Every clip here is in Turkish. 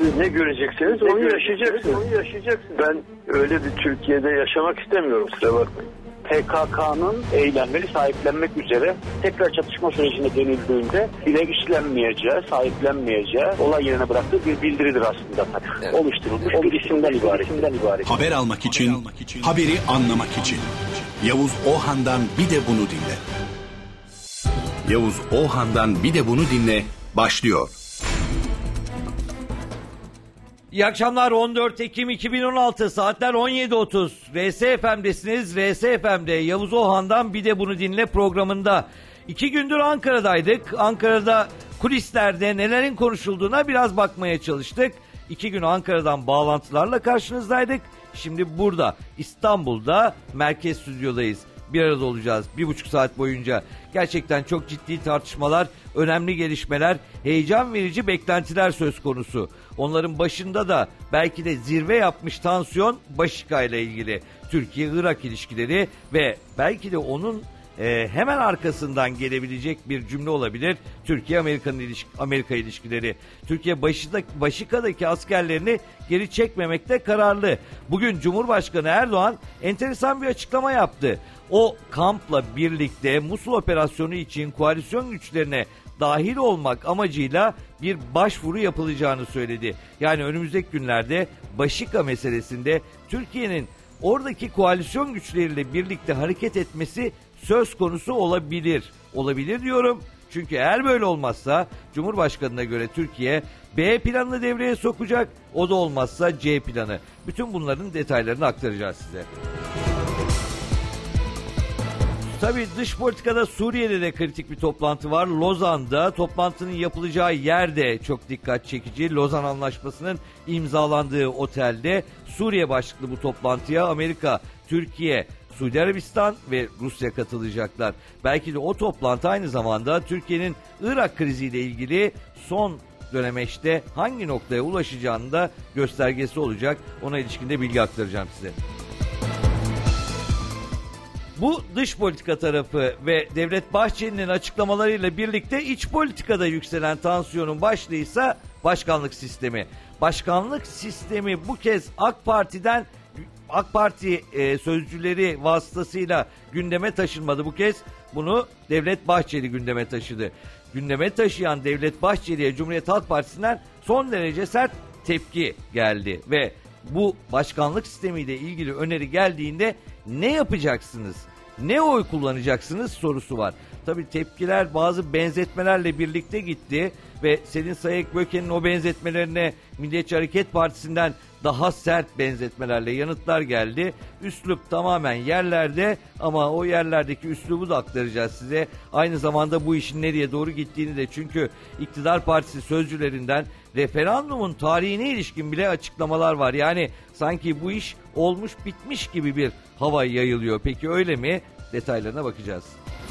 Siz ne göreceksiniz onu yaşayacaksınız. Ben öyle bir Türkiye'de yaşamak istemiyorum, kusura bakmayın. PKK'nın eylemleri sahiplenmek üzere tekrar çatışma sürecine denildiğinde bile üstlenmeyeceği, sahiplenmeyeceği, olay yerine bıraktığı bir bildiridir aslında. Evet. Oluşturulmuş bir isimden ibaret. Haber almak için, haberi anlamak için. Yavuz Ohan'dan bir de bunu dinle. Yavuz Ohan'dan bir de bunu dinle başlıyor. İyi akşamlar. 14 Ekim 2016 saatler 17.30. RSFM'desiniz. RSFM'de Yavuz Ohan'dan bir de bunu dinle programında. 2 gündür Ankara'daydık. Ankara'da kulislerde nelerin konuşulduğuna biraz bakmaya çalıştık. 2 gün Ankara'dan bağlantılarla karşınızdaydık. Şimdi burada İstanbul'da merkez stüdyodayız. Bir arada olacağız 1,5 saat boyunca. Gerçekten çok ciddi tartışmalar, önemli gelişmeler, heyecan verici beklentiler söz konusu. Onların başında da belki de zirve yapmış tansiyon Başika ile ilgili. Türkiye-Irak ilişkileri ve belki de onun hemen arkasından gelebilecek bir cümle olabilir. Türkiye-Amerika ilişkileri. Türkiye Başika'daki askerlerini geri çekmemekte kararlı. Bugün Cumhurbaşkanı Erdoğan enteresan bir açıklama yaptı. O kampla birlikte Musul operasyonu için koalisyon güçlerine dahil olmak amacıyla bir başvuru yapılacağını söyledi. Yani önümüzdeki günlerde Başika meselesinde Türkiye'nin oradaki koalisyon güçleriyle birlikte hareket etmesi söz konusu olabilir. Olabilir diyorum. Çünkü eğer böyle olmazsa Cumhurbaşkanı'na göre Türkiye B planını devreye sokacak. O da olmazsa C planı. Bütün bunların detaylarını aktaracağız size. Tabii dış politikada Suriye'de de kritik bir toplantı var. Lozan'da toplantının yapılacağı yer de çok dikkat çekici. Lozan Anlaşması'nın imzalandığı otelde Suriye başlıklı bu toplantıya Amerika, Türkiye, Suudi Arabistan ve Rusya katılacaklar. Belki de o toplantı aynı zamanda Türkiye'nin Irak kriziyle ilgili son dönemeçte hangi noktaya ulaşacağını da göstergesi olacak. Ona ilişkin de bilgi aktaracağım size. Bu dış politika tarafı ve Devlet Bahçeli'nin açıklamalarıyla birlikte iç politikada yükselen tansiyonun başlığıysa başkanlık sistemi. Başkanlık sistemi bu kez AK Parti sözcüleri vasıtasıyla gündeme taşınmadı. Bu kez bunu Devlet Bahçeli gündeme taşıdı. Gündeme taşıyan Devlet Bahçeli'ye Cumhuriyet Halk Partisi'nden son derece sert tepki geldi ve bu başkanlık sistemiyle ilgili öneri geldiğinde ne yapacaksınız? Ne oy kullanacaksınız sorusu var. Tabii tepkiler bazı benzetmelerle birlikte gitti ve Selin Sayık-Böke'nin o benzetmelerine Milliyetçi Hareket Partisi'nden daha sert benzetmelerle yanıtlar geldi. Üslup tamamen yerlerde ama o yerlerdeki üslubu da aktaracağız size. Aynı zamanda bu işin nereye doğru gittiğini de, çünkü iktidar partisi sözcülerinden referandumun tarihine ilişkin bile açıklamalar var. Yani sanki bu iş olmuş bitmiş gibi bir hava yayılıyor. Peki öyle mi? Detaylarına bakacağız.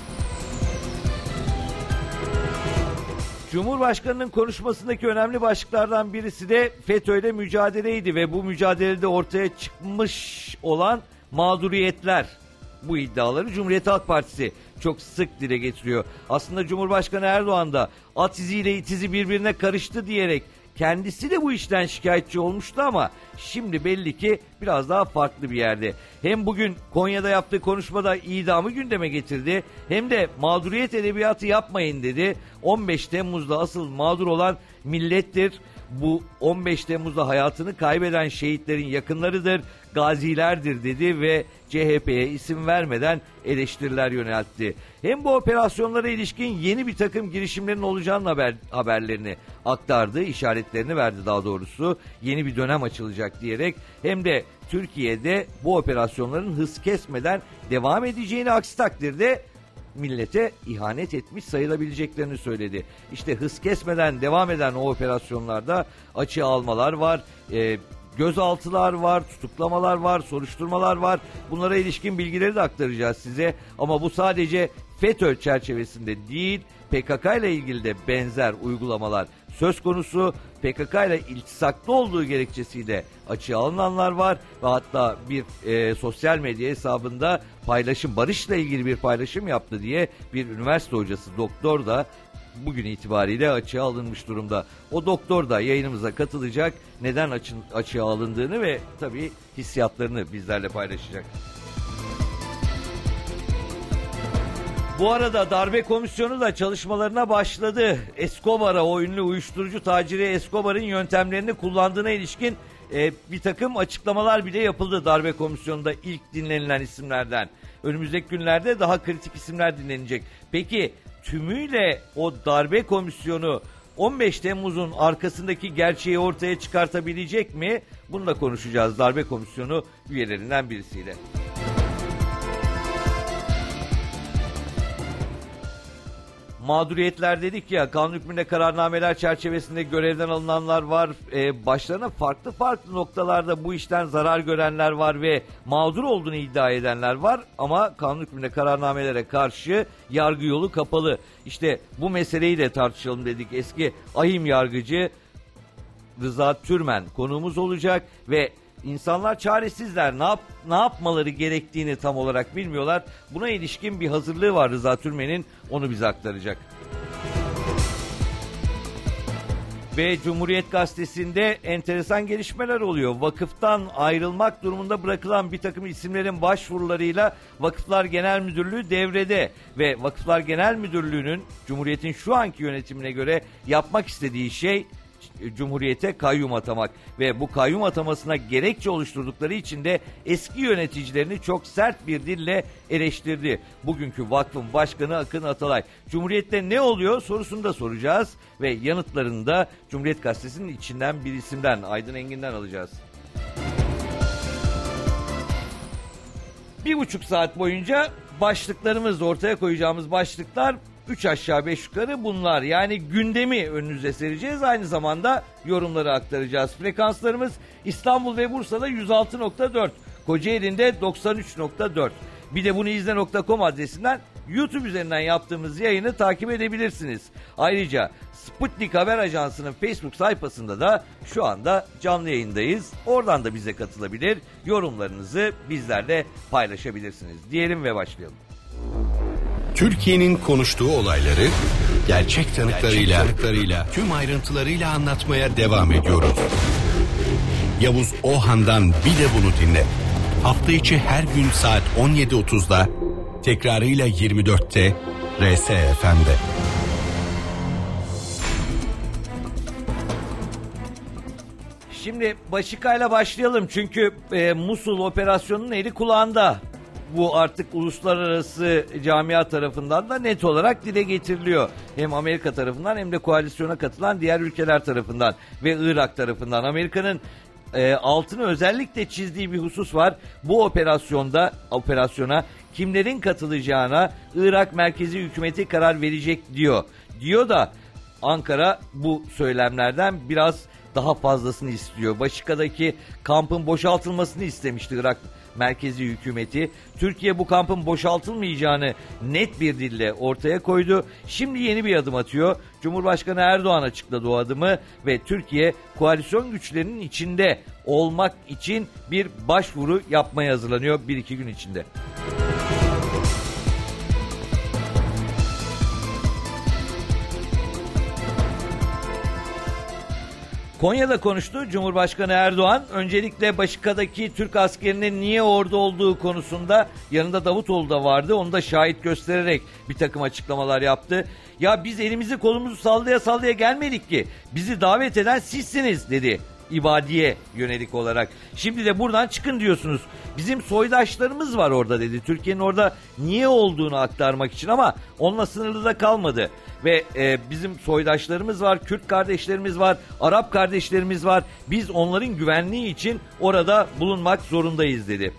Cumhurbaşkanının konuşmasındaki önemli başlıklardan birisi de FETÖ'yle mücadeleydi ve bu mücadelede ortaya çıkmış olan mağduriyetler. Bu iddiaları Cumhuriyet Halk Partisi çok sık dile getiriyor. Aslında Cumhurbaşkanı Erdoğan da at iziyle it izi birbirine karıştı diyerek kendisi de bu işten şikayetçi olmuştu ama şimdi belli ki biraz daha farklı bir yerde. Hem bugün Konya'da yaptığı konuşmada idamı gündeme getirdi, hem de mağduriyet edebiyatı yapmayın dedi. 15 Temmuz'da asıl mağdur olan millettir. Bu 15 Temmuz'da hayatını kaybeden şehitlerin yakınlarıdır, gazilerdir dedi ve CHP'ye isim vermeden eleştiriler yöneltti. Hem bu operasyonlara ilişkin yeni bir takım girişimlerin olacağının haberlerini aktardı, işaretlerini verdi daha doğrusu. Yeni bir dönem açılacak diyerek, hem de Türkiye'de bu operasyonların hız kesmeden devam edeceğini, aksi takdirde millete ihanet etmiş sayılabileceklerini söyledi. İşte hız kesmeden devam eden o operasyonlarda açığa almalar var, gözaltılar var, tutuklamalar var, soruşturmalar var. Bunlara ilişkin bilgileri de aktaracağız size. Ama bu sadece FETÖ çerçevesinde değil, PKK ile ilgili de benzer uygulamalar söz konusu. PKK ile iltisaklı olduğu gerekçesiyle açığa alınanlar var ve hatta bir sosyal medya hesabında barışla ilgili bir paylaşım yaptı diye bir üniversite hocası, doktor da bugün itibariyle açığa alınmış durumda. O doktor da yayınımıza katılacak, neden açığa alındığını ve tabii hissiyatlarını bizlerle paylaşacak. Bu arada darbe komisyonu da çalışmalarına başladı. Escobar'a, o ünlü uyuşturucu taciri Escobar'ın yöntemlerini kullandığına ilişkin bir takım açıklamalar bile yapıldı darbe komisyonunda ilk dinlenilen isimlerden. Önümüzdeki günlerde daha kritik isimler dinlenecek. Peki tümüyle o darbe komisyonu 15 Temmuz'un arkasındaki gerçeği ortaya çıkartabilecek mi? Bunu da konuşacağız darbe komisyonu üyelerinden birisiyle. Mağduriyetler dedik ya, kanun hükmünde kararnameler çerçevesinde görevden alınanlar var. Başlarına farklı noktalarda bu işten zarar görenler var ve mağdur olduğunu iddia edenler var. Ama kanun hükmünde kararnamelere karşı yargı yolu kapalı. İşte bu meseleyi de tartışalım dedik. Eski ahim yargıcı Rıza Türmen konuğumuz olacak ve İnsanlar çaresizler. Ne yapmaları gerektiğini tam olarak bilmiyorlar. Buna ilişkin bir hazırlığı var Rıza Türmen'in. Onu bize aktaracak. Ve Cumhuriyet Gazetesi'nde enteresan gelişmeler oluyor. Vakıftan ayrılmak durumunda bırakılan bir takım isimlerin başvurularıyla Vakıflar Genel Müdürlüğü devrede. Ve Vakıflar Genel Müdürlüğü'nün Cumhuriyet'in şu anki yönetimine göre yapmak istediği şey Cumhuriyet'e kayyum atamak ve bu kayyum atamasına gerekçe oluşturdukları için de eski yöneticilerini çok sert bir dille eleştirdi. Bugünkü vakfın başkanı Akın Atalay. Cumhuriyet'te ne oluyor sorusunu da soracağız ve yanıtlarını da Cumhuriyet Gazetesi'nin içinden bir isimden, Aydın Engin'den alacağız. 1,5 saat boyunca başlıklarımız, ortaya koyacağımız başlıklar 3 aşağı 5 yukarı bunlar. Yani gündemi önünüze sereceğiz. Aynı zamanda yorumları aktaracağız. Frekanslarımız İstanbul ve Bursa'da 106.4, Kocaeli'nde 93.4. Bir de bunu izle.com adresinden YouTube üzerinden yaptığımız yayını takip edebilirsiniz. Ayrıca Sputnik Haber Ajansı'nın Facebook sayfasında da şu anda canlı yayındayız. Oradan da bize katılabilir, yorumlarınızı bizlerle paylaşabilirsiniz diyelim ve başlayalım. Türkiye'nin konuştuğu olayları gerçek tanıklarıyla tüm ayrıntılarıyla anlatmaya devam ediyoruz. Yavuz Ohan'dan bir de bunu dinle. Hafta içi her gün saat 17.30'da, tekrarıyla 24'te RSFM'de. Şimdi Başika'yla başlayalım çünkü Musul operasyonunun eli kulağında. Bu artık uluslararası camia tarafından da net olarak dile getiriliyor. Hem Amerika tarafından hem de koalisyona katılan diğer ülkeler tarafından ve Irak tarafından. Amerika'nın altını özellikle çizdiği bir husus var. Bu operasyona kimlerin katılacağına Irak merkezi hükümeti karar verecek diyor. Diyor da Ankara bu söylemlerden biraz daha fazlasını istiyor. Başika'daki kampın boşaltılmasını istemişti Irak merkezi hükümeti. Türkiye bu kampın boşaltılmayacağını net bir dille ortaya koydu. Şimdi yeni bir adım atıyor. Cumhurbaşkanı Erdoğan açıkladı o adımı ve Türkiye koalisyon güçlerinin içinde olmak için bir başvuru yapmaya hazırlanıyor 1-2 gün içinde. Konya'da konuştu Cumhurbaşkanı Erdoğan. Öncelikle Başika'daki Türk askerinin niye orada olduğu konusunda, yanında Davutoğlu da vardı, onu da şahit göstererek bir takım açıklamalar yaptı. Ya biz elimizi kolumuzu sallaya sallaya gelmedik ki, bizi davet eden sizsiniz dedi ibadiye yönelik olarak. Şimdi de buradan çıkın diyorsunuz. Bizim soydaşlarımız var orada dedi. Türkiye'nin orada niye olduğunu aktarmak için, ama onunla sınırlı da kalmadı. Ve bizim soydaşlarımız var, Kürt kardeşlerimiz var, Arap kardeşlerimiz var. Biz onların güvenliği için orada bulunmak zorundayız dedi.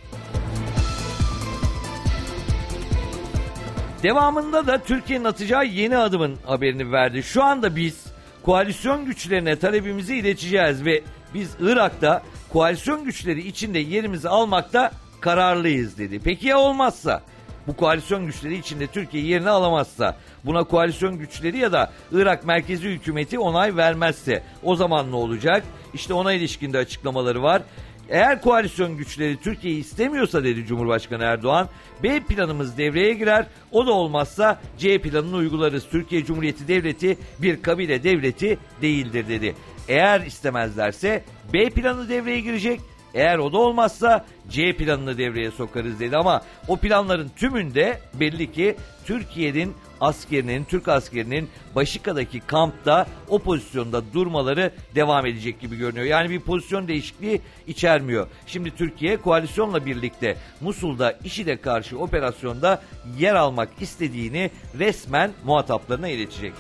Devamında da Türkiye'nin atacağı yeni adımın haberini verdi. Şu anda biz koalisyon güçlerine talebimizi ileteceğiz ve biz Irak'ta koalisyon güçleri içinde yerimizi almakta kararlıyız dedi. Peki ya olmazsa? Bu koalisyon güçleri içinde Türkiye yerini alamazsa, buna koalisyon güçleri ya da Irak merkezi hükümeti onay vermezse o zaman ne olacak? İşte ona ilişkin de açıklamaları var. Eğer koalisyon güçleri Türkiye'yi istemiyorsa dedi Cumhurbaşkanı Erdoğan, B planımız devreye girer, o da olmazsa C planını uygularız. Türkiye Cumhuriyeti Devleti bir kabile devleti değildir dedi. Eğer istemezlerse B planı devreye girecek, eğer o da olmazsa C planını devreye sokarız dedi. Ama o planların tümünde belli ki Türkiye'nin Türk askerinin Başika'daki kampta o pozisyonda durmaları devam edecek gibi görünüyor. Yani bir pozisyon değişikliği içermiyor. Şimdi Türkiye koalisyonla birlikte Musul'da IŞİD'e karşı operasyonda yer almak istediğini resmen muhataplarına iletecek.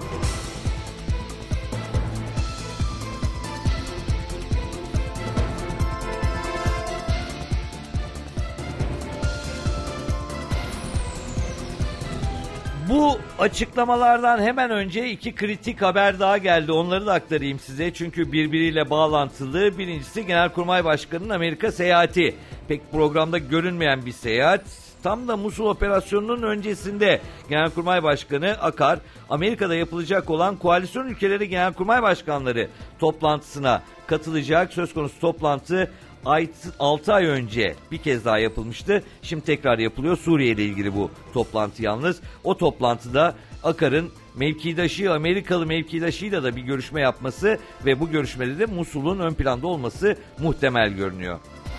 Bu açıklamalardan hemen önce iki kritik haber daha geldi. Onları da aktarayım size çünkü birbiriyle bağlantılı. Birincisi Genelkurmay Başkanı'nın Amerika seyahati. Pek programda görünmeyen bir seyahat. Tam da Musul operasyonunun öncesinde Genelkurmay Başkanı Akar, Amerika'da yapılacak olan koalisyon ülkeleri Genelkurmay Başkanları toplantısına katılacak. Söz konusu toplantı 6 ay önce bir kez daha yapılmıştı. Şimdi tekrar yapılıyor. Suriye ile ilgili bu toplantı yalnız. O toplantıda Akar'ın mevkidaşı, Amerikalı mevkidaşıyla da bir görüşme yapması ve bu görüşmede de Musul'un ön planda olması muhtemel görünüyor.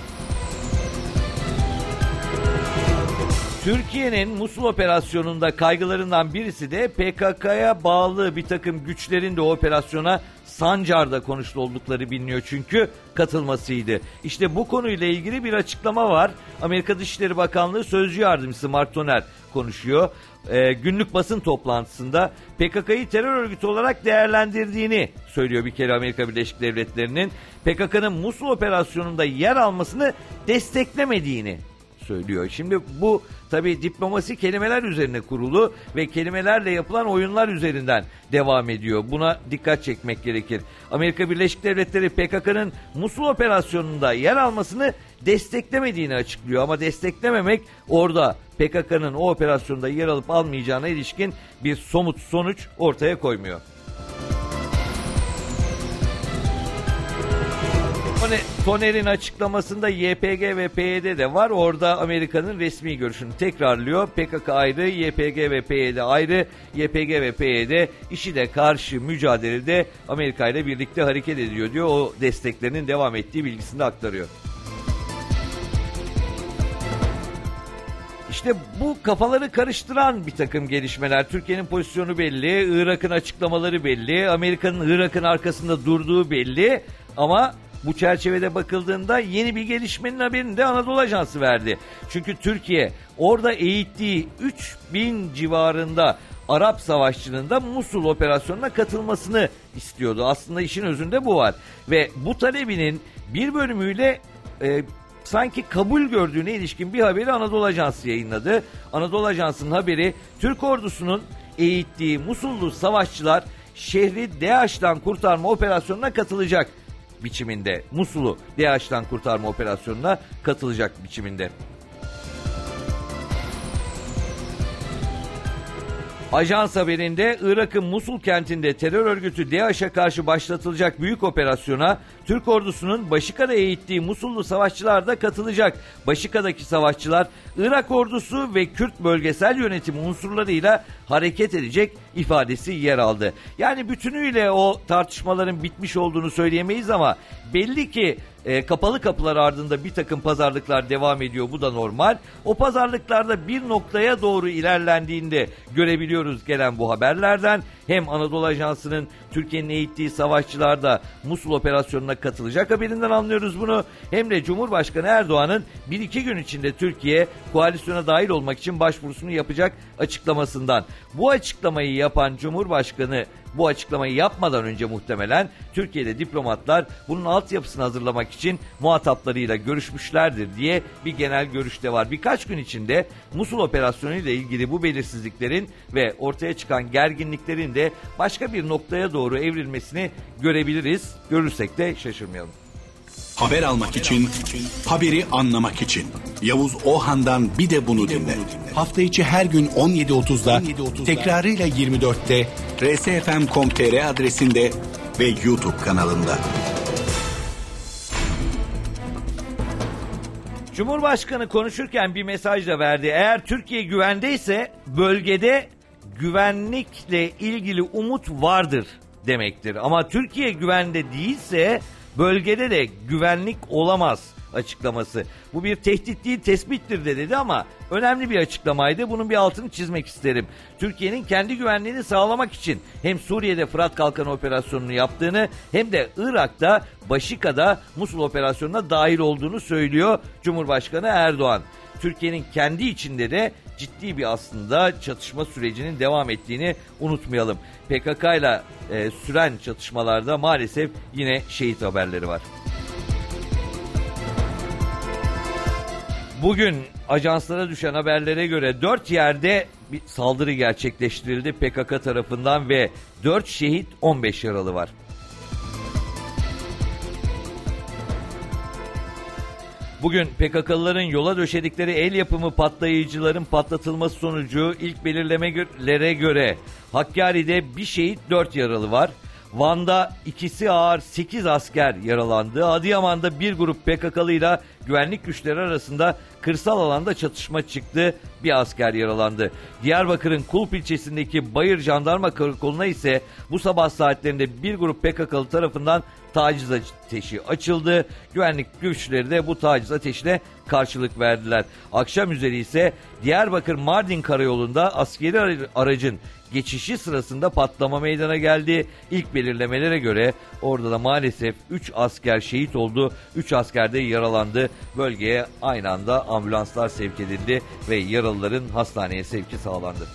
Türkiye'nin Musul operasyonunda kaygılarından birisi de PKK'ya bağlı bir takım güçlerin de o operasyona Sancar'da konuşlu oldukları biliniyor çünkü katılmasıydı. İşte bu konuyla ilgili bir açıklama var. Amerika Dışişleri Bakanlığı Sözcü Yardımcısı Mark Toner konuşuyor. Günlük basın toplantısında PKK'yı terör örgütü olarak değerlendirdiğini söylüyor bir kere Amerika Birleşik Devletleri'nin. PKK'nın Musul operasyonunda yer almasını desteklemediğini söylüyor. Şimdi bu tabii diplomasi kelimeler üzerine kurulu ve kelimelerle yapılan oyunlar üzerinden devam ediyor. Buna dikkat çekmek gerekir. Amerika Birleşik Devletleri PKK'nın Musul operasyonunda yer almasını desteklemediğini açıklıyor. Ama desteklememek orada PKK'nın o operasyonda yer alıp almayacağına ilişkin bir somut sonuç ortaya koymuyor. Toner'in açıklamasında YPG ve PYD de var. Orada Amerika'nın resmi görüşünü tekrarlıyor. PKK ayrı, YPG ve PYD ayrı. YPG ve PYD IŞİD'e karşı mücadelede Amerika ile birlikte hareket ediyor diyor. O desteklerinin devam ettiği bilgisini de aktarıyor. İşte bu kafaları karıştıran bir takım gelişmeler. Türkiye'nin pozisyonu belli, Irak'ın açıklamaları belli, Amerika'nın Irak'ın arkasında durduğu belli ama bu çerçevede bakıldığında yeni bir gelişmenin haberini de Anadolu Ajansı verdi. Çünkü Türkiye orada eğittiği 3000 civarında Arap savaşçının da Musul operasyonuna katılmasını istiyordu. Aslında işin özünde bu var. Ve bu talebinin bir bölümüyle sanki kabul gördüğüne ilişkin bir haberi Anadolu Ajansı yayınladı. Anadolu Ajansı'nın haberi Türk ordusunun eğittiği Musullu savaşçılar şehri DAEŞ'ten kurtarma operasyonuna katılacak biçiminde. Musul'u DAEŞ'ten kurtarma operasyonuna katılacak biçiminde. Ajans haberinde Irak'ın Musul kentinde terör örgütü DAEŞ'e karşı başlatılacak büyük operasyona Türk ordusunun Başika'da eğittiği Musullu savaşçılar da katılacak. Başika'daki savaşçılar Irak ordusu ve Kürt bölgesel yönetimi unsurlarıyla hareket edecek ifadesi yer aldı. Yani bütünüyle o tartışmaların bitmiş olduğunu söyleyemeyiz ama belli ki kapalı kapılar ardında bir takım pazarlıklar devam ediyor. Bu da normal. O pazarlıklarda bir noktaya doğru ilerlendiğinde görebiliyoruz gelen bu haberlerden. Hem Anadolu Ajansı'nın Türkiye'nin eğittiği savaşçılar da Musul operasyonuna katılacak haberinden anlıyoruz bunu. Hem de Cumhurbaşkanı Erdoğan'ın 1-2 gün içinde Türkiye koalisyona dahil olmak için başvurusunu yapacak açıklamasından. Bu açıklamayı yapan Cumhurbaşkanı bu açıklamayı yapmadan önce muhtemelen Türkiye'de diplomatlar bunun altyapısını hazırlamak için muhataplarıyla görüşmüşlerdir diye bir genel görüş de var. Birkaç gün içinde Musul operasyonu ile ilgili bu belirsizliklerin ve ortaya çıkan gerginliklerin de başka bir noktaya doğru evrilmesini görebiliriz. Görürsek de şaşırmayalım. Haber almak için, haberi anlamak için. Yavuz Ohan'dan bir de bunu dinle. Hafta içi her gün 17.30'da, tekrarıyla 24'te rsfm.com.tr adresinde ve YouTube kanalında. Cumhurbaşkanı konuşurken bir mesaj da verdi. Eğer Türkiye güvendeyse bölgede güvenlikle ilgili umut vardır demektir. Ama Türkiye güvende değilse bölgede de güvenlik olamaz açıklaması. Bu bir tehdit değil, tespittir de dedi ama önemli bir açıklamaydı. Bunun bir altını çizmek isterim. Türkiye'nin kendi güvenliğini sağlamak için hem Suriye'de Fırat Kalkanı operasyonunu yaptığını hem de Irak'ta Başika'da Musul operasyonuna dahil olduğunu söylüyor Cumhurbaşkanı Erdoğan. Türkiye'nin kendi içinde de ciddi bir aslında çatışma sürecinin devam ettiğini unutmayalım. PKK ile süren çatışmalarda maalesef yine şehit haberleri var. Bugün ajanslara düşen haberlere göre 4 yerde bir saldırı gerçekleştirildi PKK tarafından ve 4 şehit 15 yaralı var. Bugün PKK'lıların yola döşedikleri el yapımı patlayıcıların patlatılması sonucu ilk belirlemelere göre Hakkari'de bir şehit 4 yaralı var. Van'da ikisi ağır 8 asker yaralandı. Adıyaman'da bir grup PKK'lıyla güvenlik güçleri arasında kırsal alanda çatışma çıktı. Bir asker yaralandı. Diyarbakır'ın Kulp ilçesindeki Bayır Jandarma Karakolu'na ise bu sabah saatlerinde bir grup PKK'lı tarafından taciz ateşi açıldı. Güvenlik güçleri de bu taciz ateşine karşılık verdiler. Akşam üzeri ise Diyarbakır-Mardin karayolunda askeri aracın geçişi sırasında patlama meydana geldi. İlk belirlemelere göre orada da maalesef 3 asker şehit oldu. 3 asker de yaralandı. Bölgeye aynı anda ambulanslar sevk edildi ve yaralıların hastaneye sevki sağlandı.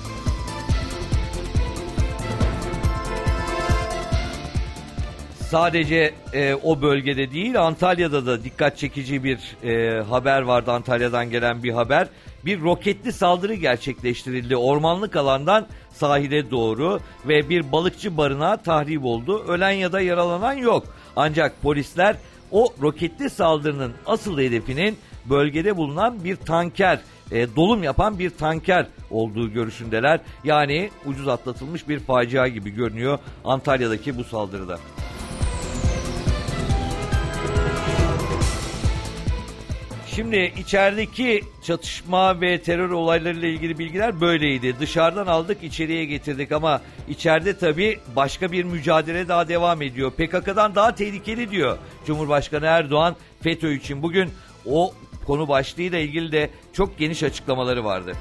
Sadece o bölgede değil, Antalya'da da dikkat çekici bir haber vardı. Antalya'dan gelen bir haber. Bir roketli saldırı gerçekleştirildi ormanlık alandan sahile doğru ve bir balıkçı barınağı tahrip oldu. Ölen ya da yaralanan yok. Ancak polisler o roketli saldırının asıl hedefinin bölgede bulunan bir tanker, dolum yapan bir tanker olduğu görüşündeler. Yani ucuz atlatılmış bir facia gibi görünüyor Antalya'daki bu saldırıda. Şimdi içerideki çatışma ve terör olaylarıyla ilgili bilgiler böyleydi. Dışarıdan aldık, içeriye getirdik ama içeride tabii başka bir mücadele daha devam ediyor. PKK'dan daha tehlikeli diyor Cumhurbaşkanı Erdoğan FETÖ için. Bugün o konu başlığıyla ilgili de çok geniş açıklamaları vardı.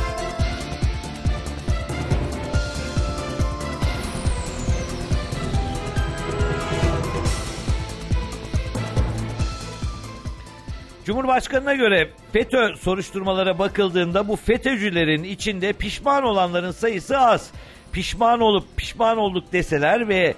Cumhurbaşkanına göre FETÖ soruşturmalara bakıldığında bu FETÖ'cülerin içinde pişman olanların sayısı az. Pişman olduk deseler ve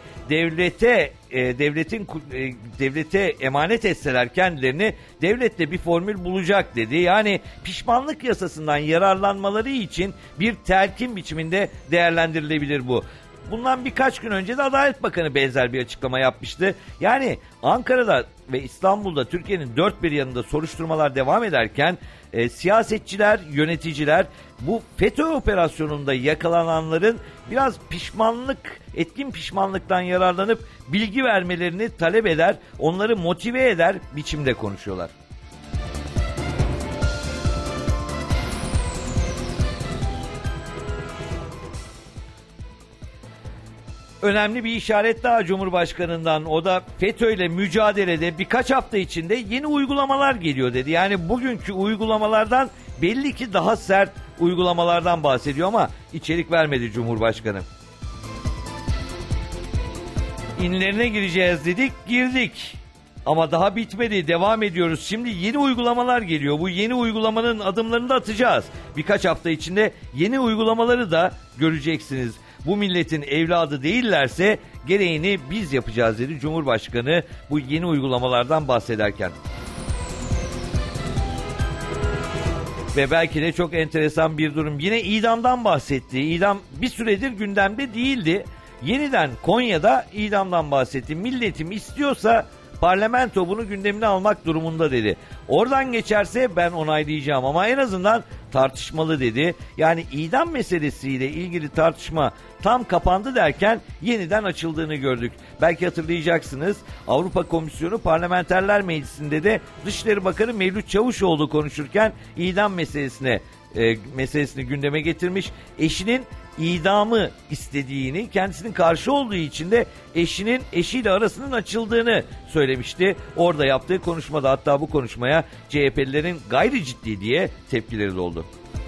devlete emanet etseler kendilerini, devlet de bir formül bulacak dedi. Yani pişmanlık yasasından yararlanmaları için bir telkin biçiminde değerlendirilebilir bu. Bundan birkaç gün önce de Adalet Bakanı benzer bir açıklama yapmıştı. Yani Ankara'da ve İstanbul'da Türkiye'nin dört bir yanında soruşturmalar devam ederken siyasetçiler, yöneticiler bu FETÖ operasyonunda yakalananların biraz etkin pişmanlıktan yararlanıp bilgi vermelerini talep eder, onları motive eder biçimde konuşuyorlar. Önemli bir işaret daha Cumhurbaşkanı'ndan, o da FETÖ'yle mücadelede birkaç hafta içinde yeni uygulamalar geliyor dedi. Yani bugünkü uygulamalardan belli ki daha sert uygulamalardan bahsediyor ama içerik vermedi Cumhurbaşkanı. İnlerine gireceğiz dedik, girdik. Ama daha bitmedi, devam ediyoruz. Şimdi yeni uygulamalar geliyor. Bu yeni uygulamanın adımlarını da atacağız. Birkaç hafta içinde yeni uygulamaları da göreceksiniz. Bu milletin evladı değillerse gereğini biz yapacağız dedi Cumhurbaşkanı bu yeni uygulamalardan bahsederken. Ve belki de çok enteresan bir durum. Yine idamdan bahsetti. İdam bir süredir gündemde değildi. Yeniden Konya'da idamdan bahsetti. Milletim istiyorsa parlamento bunu gündemine almak durumunda dedi. Oradan geçerse ben onaylayacağım ama en azından tartışmalı dedi. Yani idam meselesiyle ilgili tartışma tam kapandı derken yeniden açıldığını gördük. Belki hatırlayacaksınız, Avrupa Komisyonu Parlamenterler Meclisi'nde de Dışişleri Bakanı Mevlüt Çavuşoğlu konuşurken idam meselesini gündeme getirmiş. Eşinin idamı istediğini, kendisinin karşı olduğu için de eşiyle arasının açıldığını söylemişti. Orada yaptığı konuşmada, hatta bu konuşmaya CHP'lilerin gayri ciddi diye tepkileri de oldu.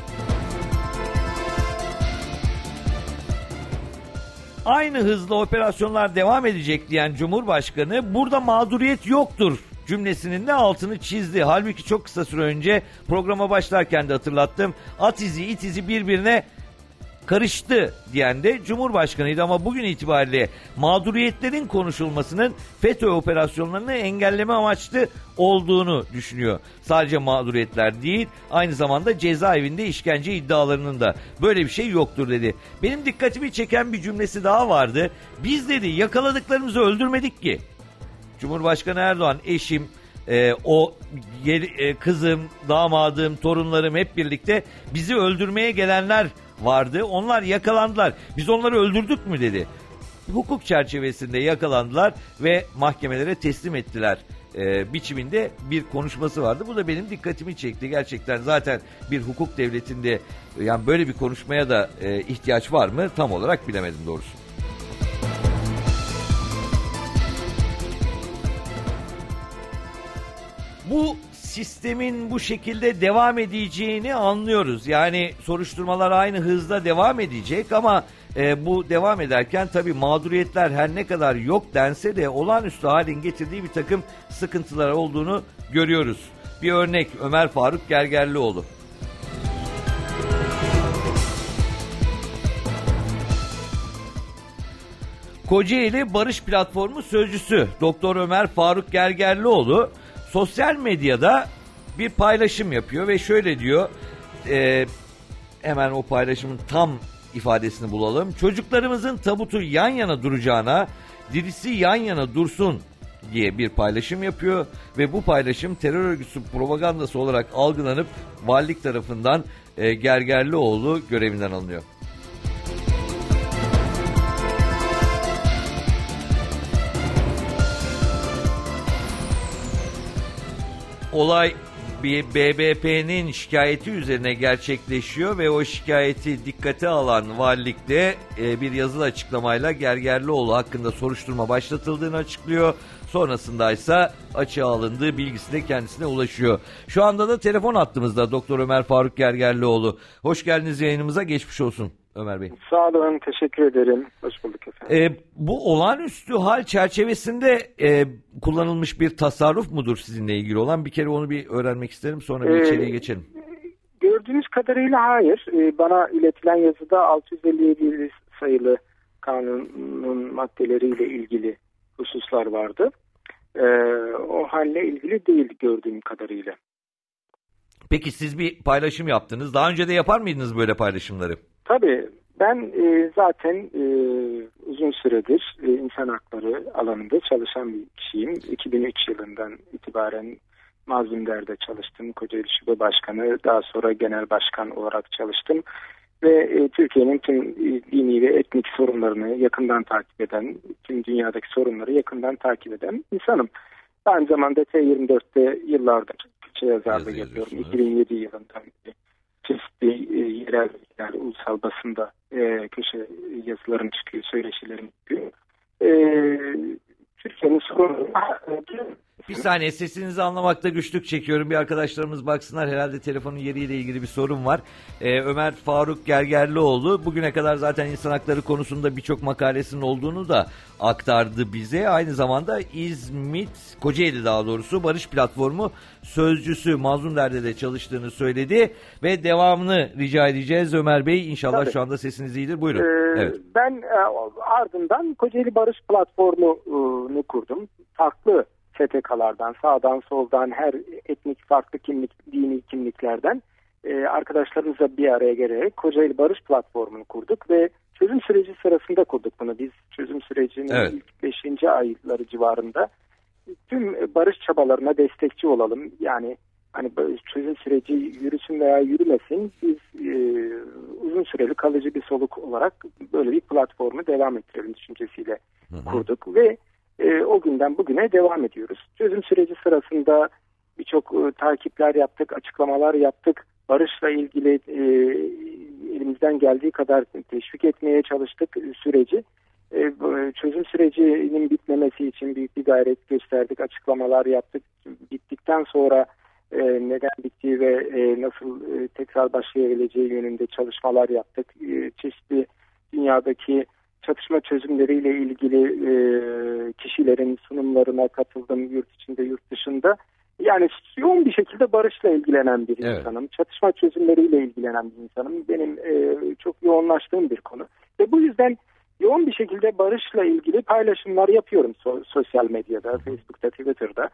Aynı hızla operasyonlar devam edecek diyen Cumhurbaşkanı burada mağduriyet yoktur cümlesinin de altını çizdi. Halbuki çok kısa süre önce programa başlarken de hatırlattım. At izi, it izi birbirine karıştı diyen de Cumhurbaşkanıydı ama bugün itibariyle mağduriyetlerin konuşulmasının FETÖ operasyonlarını engelleme amaçlı olduğunu düşünüyor. Sadece mağduriyetler değil, aynı zamanda cezaevinde işkence iddialarının da böyle bir şey yoktur dedi. Benim dikkatimi çeken bir cümlesi daha vardı. Biz dedi yakaladıklarımızı öldürmedik ki. Cumhurbaşkanı Erdoğan, eşim, kızım, damadım, torunlarım hep birlikte bizi öldürmeye gelenler vardı. Onlar yakalandılar. Biz onları öldürdük mü dedi. Hukuk çerçevesinde yakalandılar ve mahkemelere teslim ettiler biçiminde bir konuşması vardı. Bu da benim dikkatimi çekti. Gerçekten zaten bir hukuk devletinde yani böyle bir konuşmaya da ihtiyaç var mı? Tam olarak bilemedim doğrusu. Bu sistemin bu şekilde devam edeceğini anlıyoruz. Yani soruşturmalar aynı hızda devam edecek ama bu devam ederken tabii mağduriyetler her ne kadar yok dense de olağanüstü halin getirdiği bir takım sıkıntılar olduğunu görüyoruz. Bir örnek Ömer Faruk Gergerlioğlu. Kocaeli Barış Platformu sözcüsü Doktor Ömer Faruk Gergerlioğlu sosyal medyada bir paylaşım yapıyor ve şöyle diyor, hemen o paylaşımın tam ifadesini bulalım. Çocuklarımızın tabutu yan yana duracağına dirisi yan yana dursun diye bir paylaşım yapıyor ve bu paylaşım terör örgütü propagandası olarak algılanıp valilik tarafından Gergerlioğlu görevinden alınıyor. Olay bir BBP'nin şikayeti üzerine gerçekleşiyor ve o şikayeti dikkate alan valilikte bir yazılı açıklamayla Gergerlioğlu hakkında soruşturma başlatıldığını açıklıyor. Sonrasında ise açığa alındığı bilgisi de kendisine ulaşıyor. Şu anda da telefon hattımızda Doktor Ömer Faruk Gergerlioğlu. Hoş geldiniz yayınımıza, geçmiş olsun Ömer Bey. Sağ olun, teşekkür ederim. Hoş bulduk efendim. Bu olağanüstü hal çerçevesinde kullanılmış bir tasarruf mudur sizinle ilgili olan? Bir kere onu bir öğrenmek isterim, sonra bir içeriye geçelim. Gördüğünüz kadarıyla hayır. Bana iletilen yazıda 657 sayılı kanunun maddeleriyle ilgili hususlar vardı. O halle ilgili değil gördüğüm kadarıyla. Peki siz bir paylaşım yaptınız. Daha önce de yapar mıydınız böyle paylaşımları? Tabii. Ben zaten uzun süredir insan hakları alanında çalışan bir kişiyim. 2003 yılından itibaren Mazlumder'de çalıştım. Kocaeli Şube Başkanı, daha sonra Genel Başkan olarak çalıştım. Ve Türkiye'nin tüm dini ve etnik sorunlarını yakından takip eden, tüm dünyadaki sorunları yakından takip eden insanım. Aynı zamanda T24'te yıllardır köşe yazarlığı yapıyorum. 2007 yılından çeşitli yerel, yani ulusal basında köşe yazılarım çıkıyor, söyleşilerim çıkıyor. Türkiye'nin sorunu... Bir saniye, sesinizi anlamakta güçlük çekiyorum. Bir arkadaşlarımız baksınlar, herhalde telefonun yeriyle ilgili bir sorun var. Ömer Faruk Gergerlioğlu bugüne kadar zaten insan hakları konusunda birçok makalesinin olduğunu da aktardı bize. Aynı zamanda İzmit, Kocaeli daha doğrusu Barış Platformu sözcüsü, Mazlumder'de de çalıştığını söyledi ve devamını rica edeceğiz Ömer Bey. İnşallah tabii. Şu anda sesiniz iyidir. Buyurun. Evet. Ben ardından Kocaeli Barış Platformu'nu kurdum. Farklı STK'lardan, sağdan soldan, her etnik farklı dini kimliklerden arkadaşlarımızla bir araya gelerek Kocaeli Barış Platformu'nu kurduk ve çözüm süreci sırasında kurduk bunu. Biz çözüm sürecinin ilk 5. ayları civarında tüm barış çabalarına destekçi olalım. Yani hani çözüm süreci yürüsün veya yürümesin, biz uzun süreli kalıcı bir soluk olarak böyle bir platformu devam ettirelim düşüncesiyle kurduk ve o günden bugüne devam ediyoruz. Çözüm süreci sırasında birçok takipler yaptık, açıklamalar yaptık. Barışla ilgili elimizden geldiği kadar teşvik etmeye çalıştık süreci. Çözüm sürecinin bitmemesi için büyük bir gayret gösterdik, açıklamalar yaptık. Bittikten sonra neden bittiği ve nasıl tekrar başlayabileceği yönünde çalışmalar yaptık. Çeşitli dünyadaki çatışma çözümleriyle ilgili kişilerin sunumlarına katıldım, yurt içinde yurt dışında. Yani yoğun bir şekilde barışla ilgilenen bir insanım. Çatışma çözümleriyle ilgilenen bir insanım. Benim çok yoğunlaştığım bir konu. Ve bu yüzden yoğun bir şekilde barışla ilgili paylaşımlar yapıyorum sosyal medyada, Facebook'ta, Twitter'da.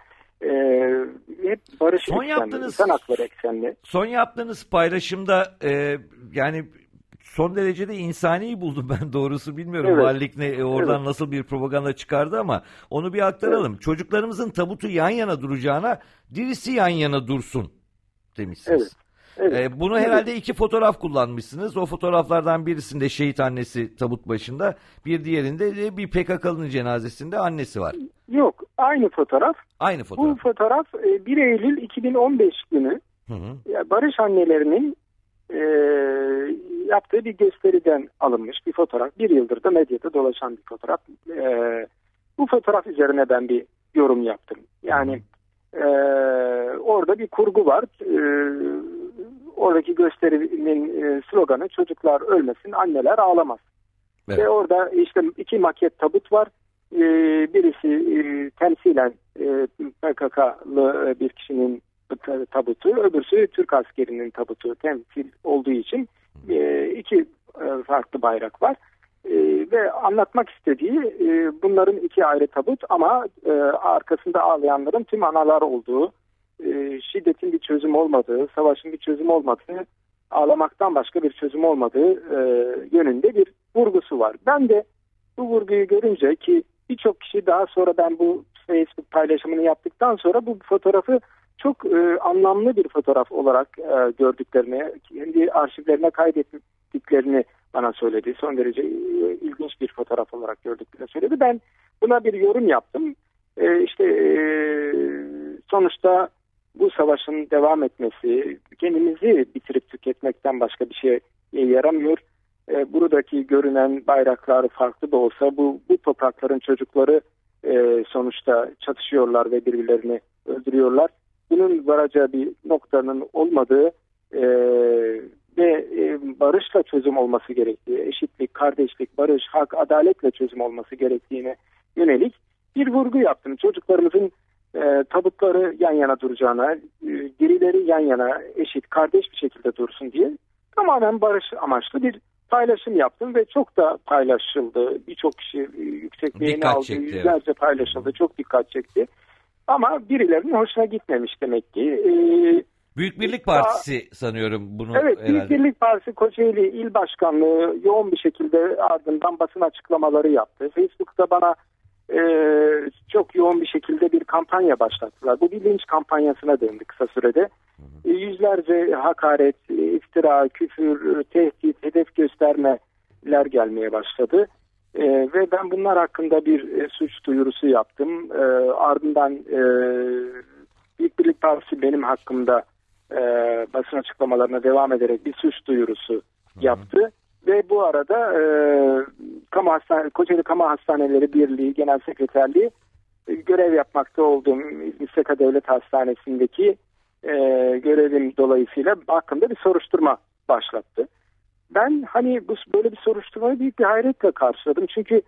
Hep barış eksenli, insan hakları eksenli. Son yaptığınız paylaşımda yani son derece de insani buldum ben, doğrusu bilmiyorum valilik oradan nasıl bir propaganda çıkardı ama onu bir aktaralım. Evet. Çocuklarımızın tabutu yan yana duracağına dirisi yan yana dursun demişsiniz. Evet. Bunu herhalde iki fotoğraf kullanmışsınız. O fotoğraflardan birisinde şehit annesi tabut başında, bir diğerinde de bir PKK'lının cenazesinde annesi var. Yok, aynı fotoğraf. Aynı fotoğraf. Bu fotoğraf 1 Eylül 2015 günü Barış annelerinin yaptığı bir gösteriden alınmış bir fotoğraf. Bir yıldır da medyada dolaşan bir fotoğraf. Bu fotoğraf üzerine ben bir yorum yaptım. Yani orada bir kurgu var. Oradaki gösterinin sloganı "Çocuklar ölmesin, anneler ağlamaz." Evet. Ve orada işte iki maket tabut var. Birisi temsilen PKK'lı bir kişinin tabutu, öbürsü Türk askerinin tabutu temsil olduğu için iki farklı bayrak var. Ve anlatmak istediği bunların iki ayrı tabut ama arkasında ağlayanların tüm analar olduğu, şiddetin bir çözüm olmadığı, savaşın bir çözüm olmadığı, ağlamaktan başka bir çözüm olmadığı yönünde bir vurgusu var. Ben de bu vurguyu görünce, ki birçok kişi daha sonra ben bu Facebook paylaşımını yaptıktan sonra bu fotoğrafı çok anlamlı bir fotoğraf olarak gördüklerini, kendi arşivlerine kaydettiklerini bana söyledi. Son derece ilginç bir fotoğraf olarak gördüklerini söyledi. Ben buna bir yorum yaptım. Sonuçta bu savaşın devam etmesi kendimizi bitirip tüketmekten başka bir şeye yaramıyor. Buradaki görünen bayraklar farklı da olsa bu toprakların çocukları sonuçta çatışıyorlar ve birbirlerini öldürüyorlar. Bunun varacağı bir noktanın olmadığı ve barışla çözüm olması gerektiği, eşitlik, kardeşlik, barış, hak, adaletle çözüm olması gerektiğine yönelik bir vurgu yaptım. Çocuklarımızın tabutları yan yana duracağına, dirileri yan yana eşit, kardeş bir şekilde dursun diye tamamen barış amaçlı bir paylaşım yaptım ve çok da paylaşıldı. Birçok kişi yüksek beğeni aldı, yüzlerce paylaşıldı, çok dikkat çekti. Ama birilerinin hoşuna gitmemiş demek ki. Büyük Birlik Partisi sanıyorum bunu. Evet, herhalde. Büyük Birlik Partisi Kocaeli İl Başkanlığı yoğun bir şekilde ardından basın açıklamaları yaptı. Facebook'ta bana çok yoğun bir şekilde bir kampanya başlattılar. Bu bir linç kampanyasına döndü kısa sürede. Yüzlerce hakaret, iftira, küfür, tehdit, hedef göstermeler gelmeye başladı. Ve ben bunlar hakkında bir suç duyurusu yaptım. Ardından Büyük Birlik Partisi benim hakkımda basın açıklamalarına devam ederek bir suç duyurusu yaptı. Ve bu arada Kocaeli Kamu Hastaneleri Birliği Genel Sekreterliği görev yapmakta olduğum İzmir Seka Devlet Hastanesi'ndeki görevim dolayısıyla hakkında bir soruşturma başlattı. Ben böyle bir soruşturmayı büyük bir hayretle karşıladım. Çünkü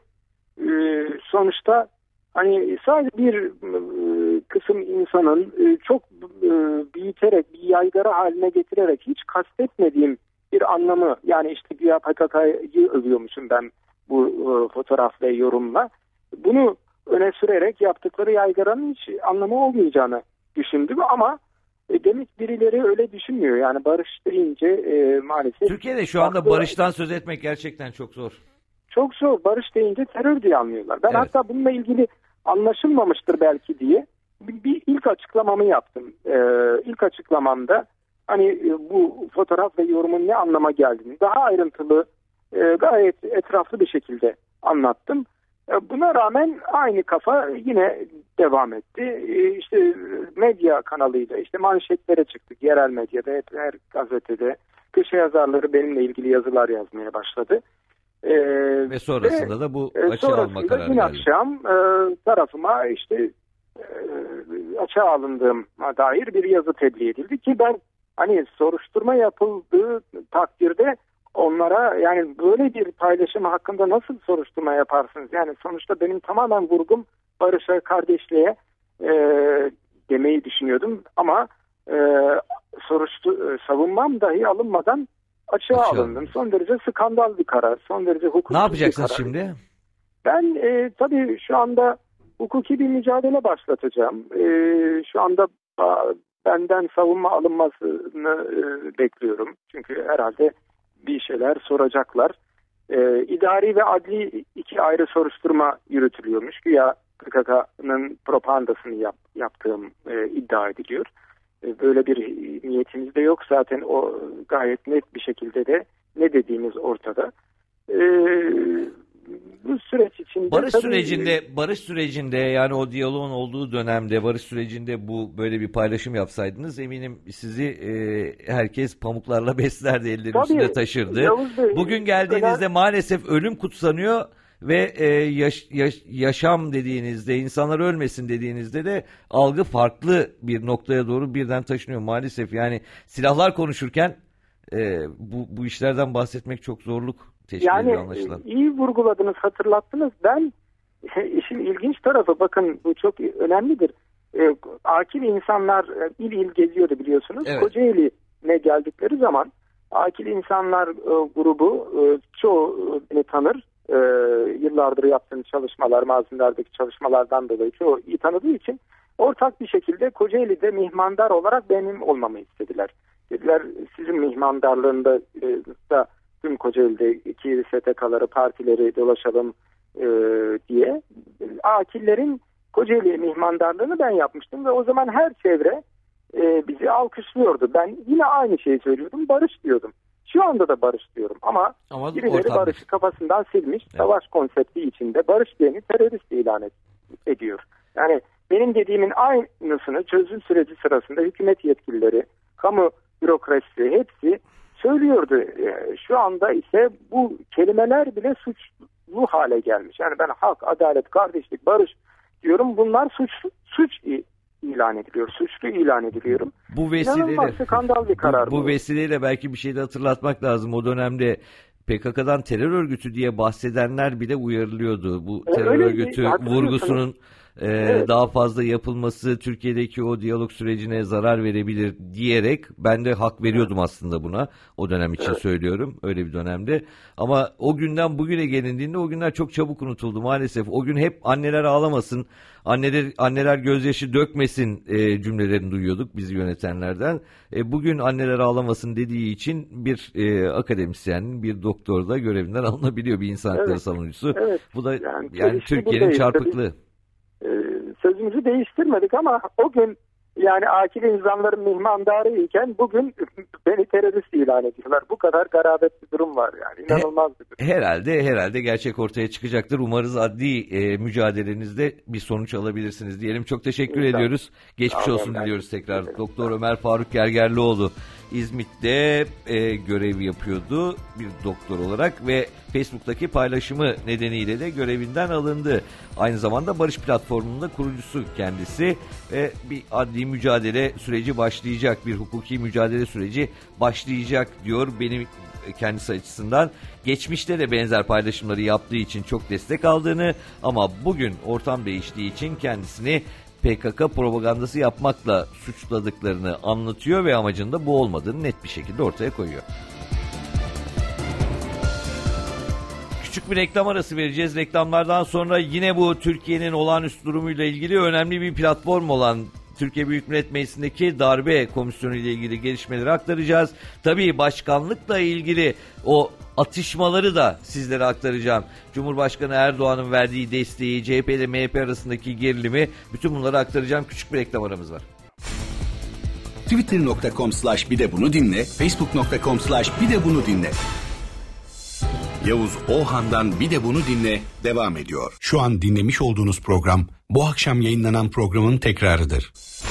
sonuçta sadece bir kısım insanın çok büyüterek, bir yaygara haline getirerek hiç kastetmediğim bir anlamı, yani işte güya PKK'yı övüyormuşum ben bu fotoğraf ve yorumla. Bunu öne sürerek yaptıkları yaygaranın hiç anlamı olmayacağını düşündüm ama demek birileri öyle düşünmüyor. Yani barış deyince maalesef... Türkiye'de şu anda barıştan söz etmek gerçekten çok zor. Çok zor. Barış deyince terör diye anlıyorlar. Ben hatta bununla ilgili anlaşılmamıştır belki diye bir ilk ilk açıklamamı yaptım. İlk açıklamamda hani bu fotoğraf ve yorumun ne anlama geldiğini daha ayrıntılı, gayet etraflı bir şekilde anlattım. Buna rağmen aynı kafa yine devam etti. İşte medya kanalıyla işte manşetlere çıktık. Yerel medyada, her gazetede köşe yazarları benimle ilgili yazılar yazmaya başladı. Ve sonrasında da bu açığa alma kararı dün geldi. akşam tarafıma işte açığa alındığıma dair bir yazı tebliğ edildi ki ben hani soruşturma yapıldığı takdirde onlara yani böyle bir paylaşım hakkında nasıl soruşturma yaparsınız? Yani sonuçta benim tamamen vurgum barışa, kardeşliğe demeyi düşünüyordum ama savunmam dahi alınmadan açığa alındım. Son derece skandal bir karar, son derece hukuksuz bir karar. Ne yapacaksınız şimdi? Ben tabii şu anda hukuki bir mücadele başlatacağım. Şu anda benden savunma alınmasını bekliyorum. Çünkü herhalde bir şeyler soracaklar. İdari ve adli iki ayrı soruşturma yürütülüyormuş. Güya PKK'nın propagandasını yaptığım iddia ediliyor. Böyle bir niyetimiz de yok. Zaten o gayet net bir şekilde de ne dediğimiz ortada. Bu süreç içinde barış sürecinde yani o diyaloğun olduğu dönemde barış sürecinde bu böyle bir paylaşım yapsaydınız eminim sizi herkes pamuklarla beslerdi, elleri üstünde taşırdı. Bugün geldiğinizde maalesef ölüm kutsanıyor ve yaşam dediğinizde, insanlar ölmesin dediğinizde de algı farklı bir noktaya doğru birden taşınıyor maalesef. Yani silahlar konuşurken bu işlerden bahsetmek çok zorluk teşkil ediyor anlaşılan. İyi vurguladınız, hatırlattınız. Ben işin ilginç tarafı, bakın bu çok önemlidir. Akil insanlar il il geziyordu biliyorsunuz. Evet. Kocaeli'ne geldikleri zaman akil insanlar grubu çoğu beni tanır. Yıllardır yaptığım çalışmalar, Mazlumlar'daki çalışmalardan dolayı çoğu iyi tanıdığı için ortak bir şekilde Kocaeli'de mihmandar olarak benim olmamı istediler. Dediler sizin mihmandarlığında da tüm Kocaeli'deki STK'ları, partileri dolaşalım diye. Akillerin Kocaeli mihmandarlığını ben yapmıştım ve o zaman her çevre bizi alkışlıyordu. Ben yine aynı şeyi söylüyordum, barış diyordum. Şu anda da barış diyorum ama birileri barışı kafasından silmiş, evet. Savaş konsepti içinde barış diyeni terörist ilan ediyor. Yani benim dediğimin aynısını çözüm süreci sırasında hükümet yetkilileri, kamu bürokrasisi hepsi söylüyordu. Şu anda ise bu kelimeler bile suçlu hale gelmiş. Yani ben hak, adalet, kardeşlik, barış diyorum. Bunlar suç ilan ediliyor. Suçlu ilan ediliyorum. Bu vesileyle skandal bir karar bu vesileyle belki bir şey de hatırlatmak lazım. O dönemde PKK'dan terör örgütü diye bahsedenler bile uyarılıyordu. Bu terör örgütü vurgusunun evet. Daha fazla yapılması Türkiye'deki o diyalog sürecine zarar verebilir diyerek ben de hak veriyordum aslında buna. O dönem için söylüyorum. Öyle bir dönemde. Ama o günden bugüne gelindiğinde o günler çok çabuk unutuldu maalesef. O gün hep anneler ağlamasın, anneler gözyaşı dökmesin cümlelerini duyuyorduk biz yönetenlerden. Bugün anneler ağlamasın dediği için bir akademisyen, bir doktor da görevinden alınabiliyor, bir insan hakları savunucusu. Evet. Bu da yani Türkiye'nin çarpıklığı. Sözümüzü değiştirmedik ama o gün yani akil insanların mihmandarı iken bugün beni terörist ilan ediyorlar. Bu kadar garabet bir durum var yani. İnanılmaz bir durum. Herhalde gerçek ortaya çıkacaktır. Umarız adli mücadelenizde bir sonuç alabilirsiniz diyelim. Çok teşekkür ediyoruz. Geçmiş olsun diliyoruz tekrar. Doktor Ömer Faruk Gergerlioğlu İzmit'te görev yapıyordu bir doktor olarak ve Facebook'taki paylaşımı nedeniyle de görevinden alındı. Aynı zamanda Barış Platformu'nun da kurucusu kendisi ve bir adli mücadele süreci başlayacak, bir hukuki mücadele süreci başlayacak diyor benim kendisi açısından. Geçmişte de benzer paylaşımları yaptığı için çok destek aldığını ama bugün ortam değiştiği için kendisini PKK propagandası yapmakla suçladıklarını anlatıyor ve amacında bu olmadığını net bir şekilde ortaya koyuyor. Küçük bir reklam arası vereceğiz. Reklamlardan sonra yine bu Türkiye'nin olağanüstü durumuyla ilgili önemli bir platform olan Türkiye Büyük Millet Meclisi'ndeki darbe komisyonu ile ilgili gelişmeleri aktaracağız. Tabii başkanlıkla ilgili o atışmaları da sizlere aktaracağım. Cumhurbaşkanı Erdoğan'ın verdiği desteği, CHP ile MHP arasındaki gerilimi, bütün bunları aktaracağım. Küçük bir reklam aramız var. Twitter.com/bir de bunu dinle, Facebook.com/bir de bunu dinle. Yavuz Ohan'dan Bir de Bunu dinle devam ediyor. Şu an dinlemiş olduğunuz program bu akşam yayınlanan programın tekrarıdır.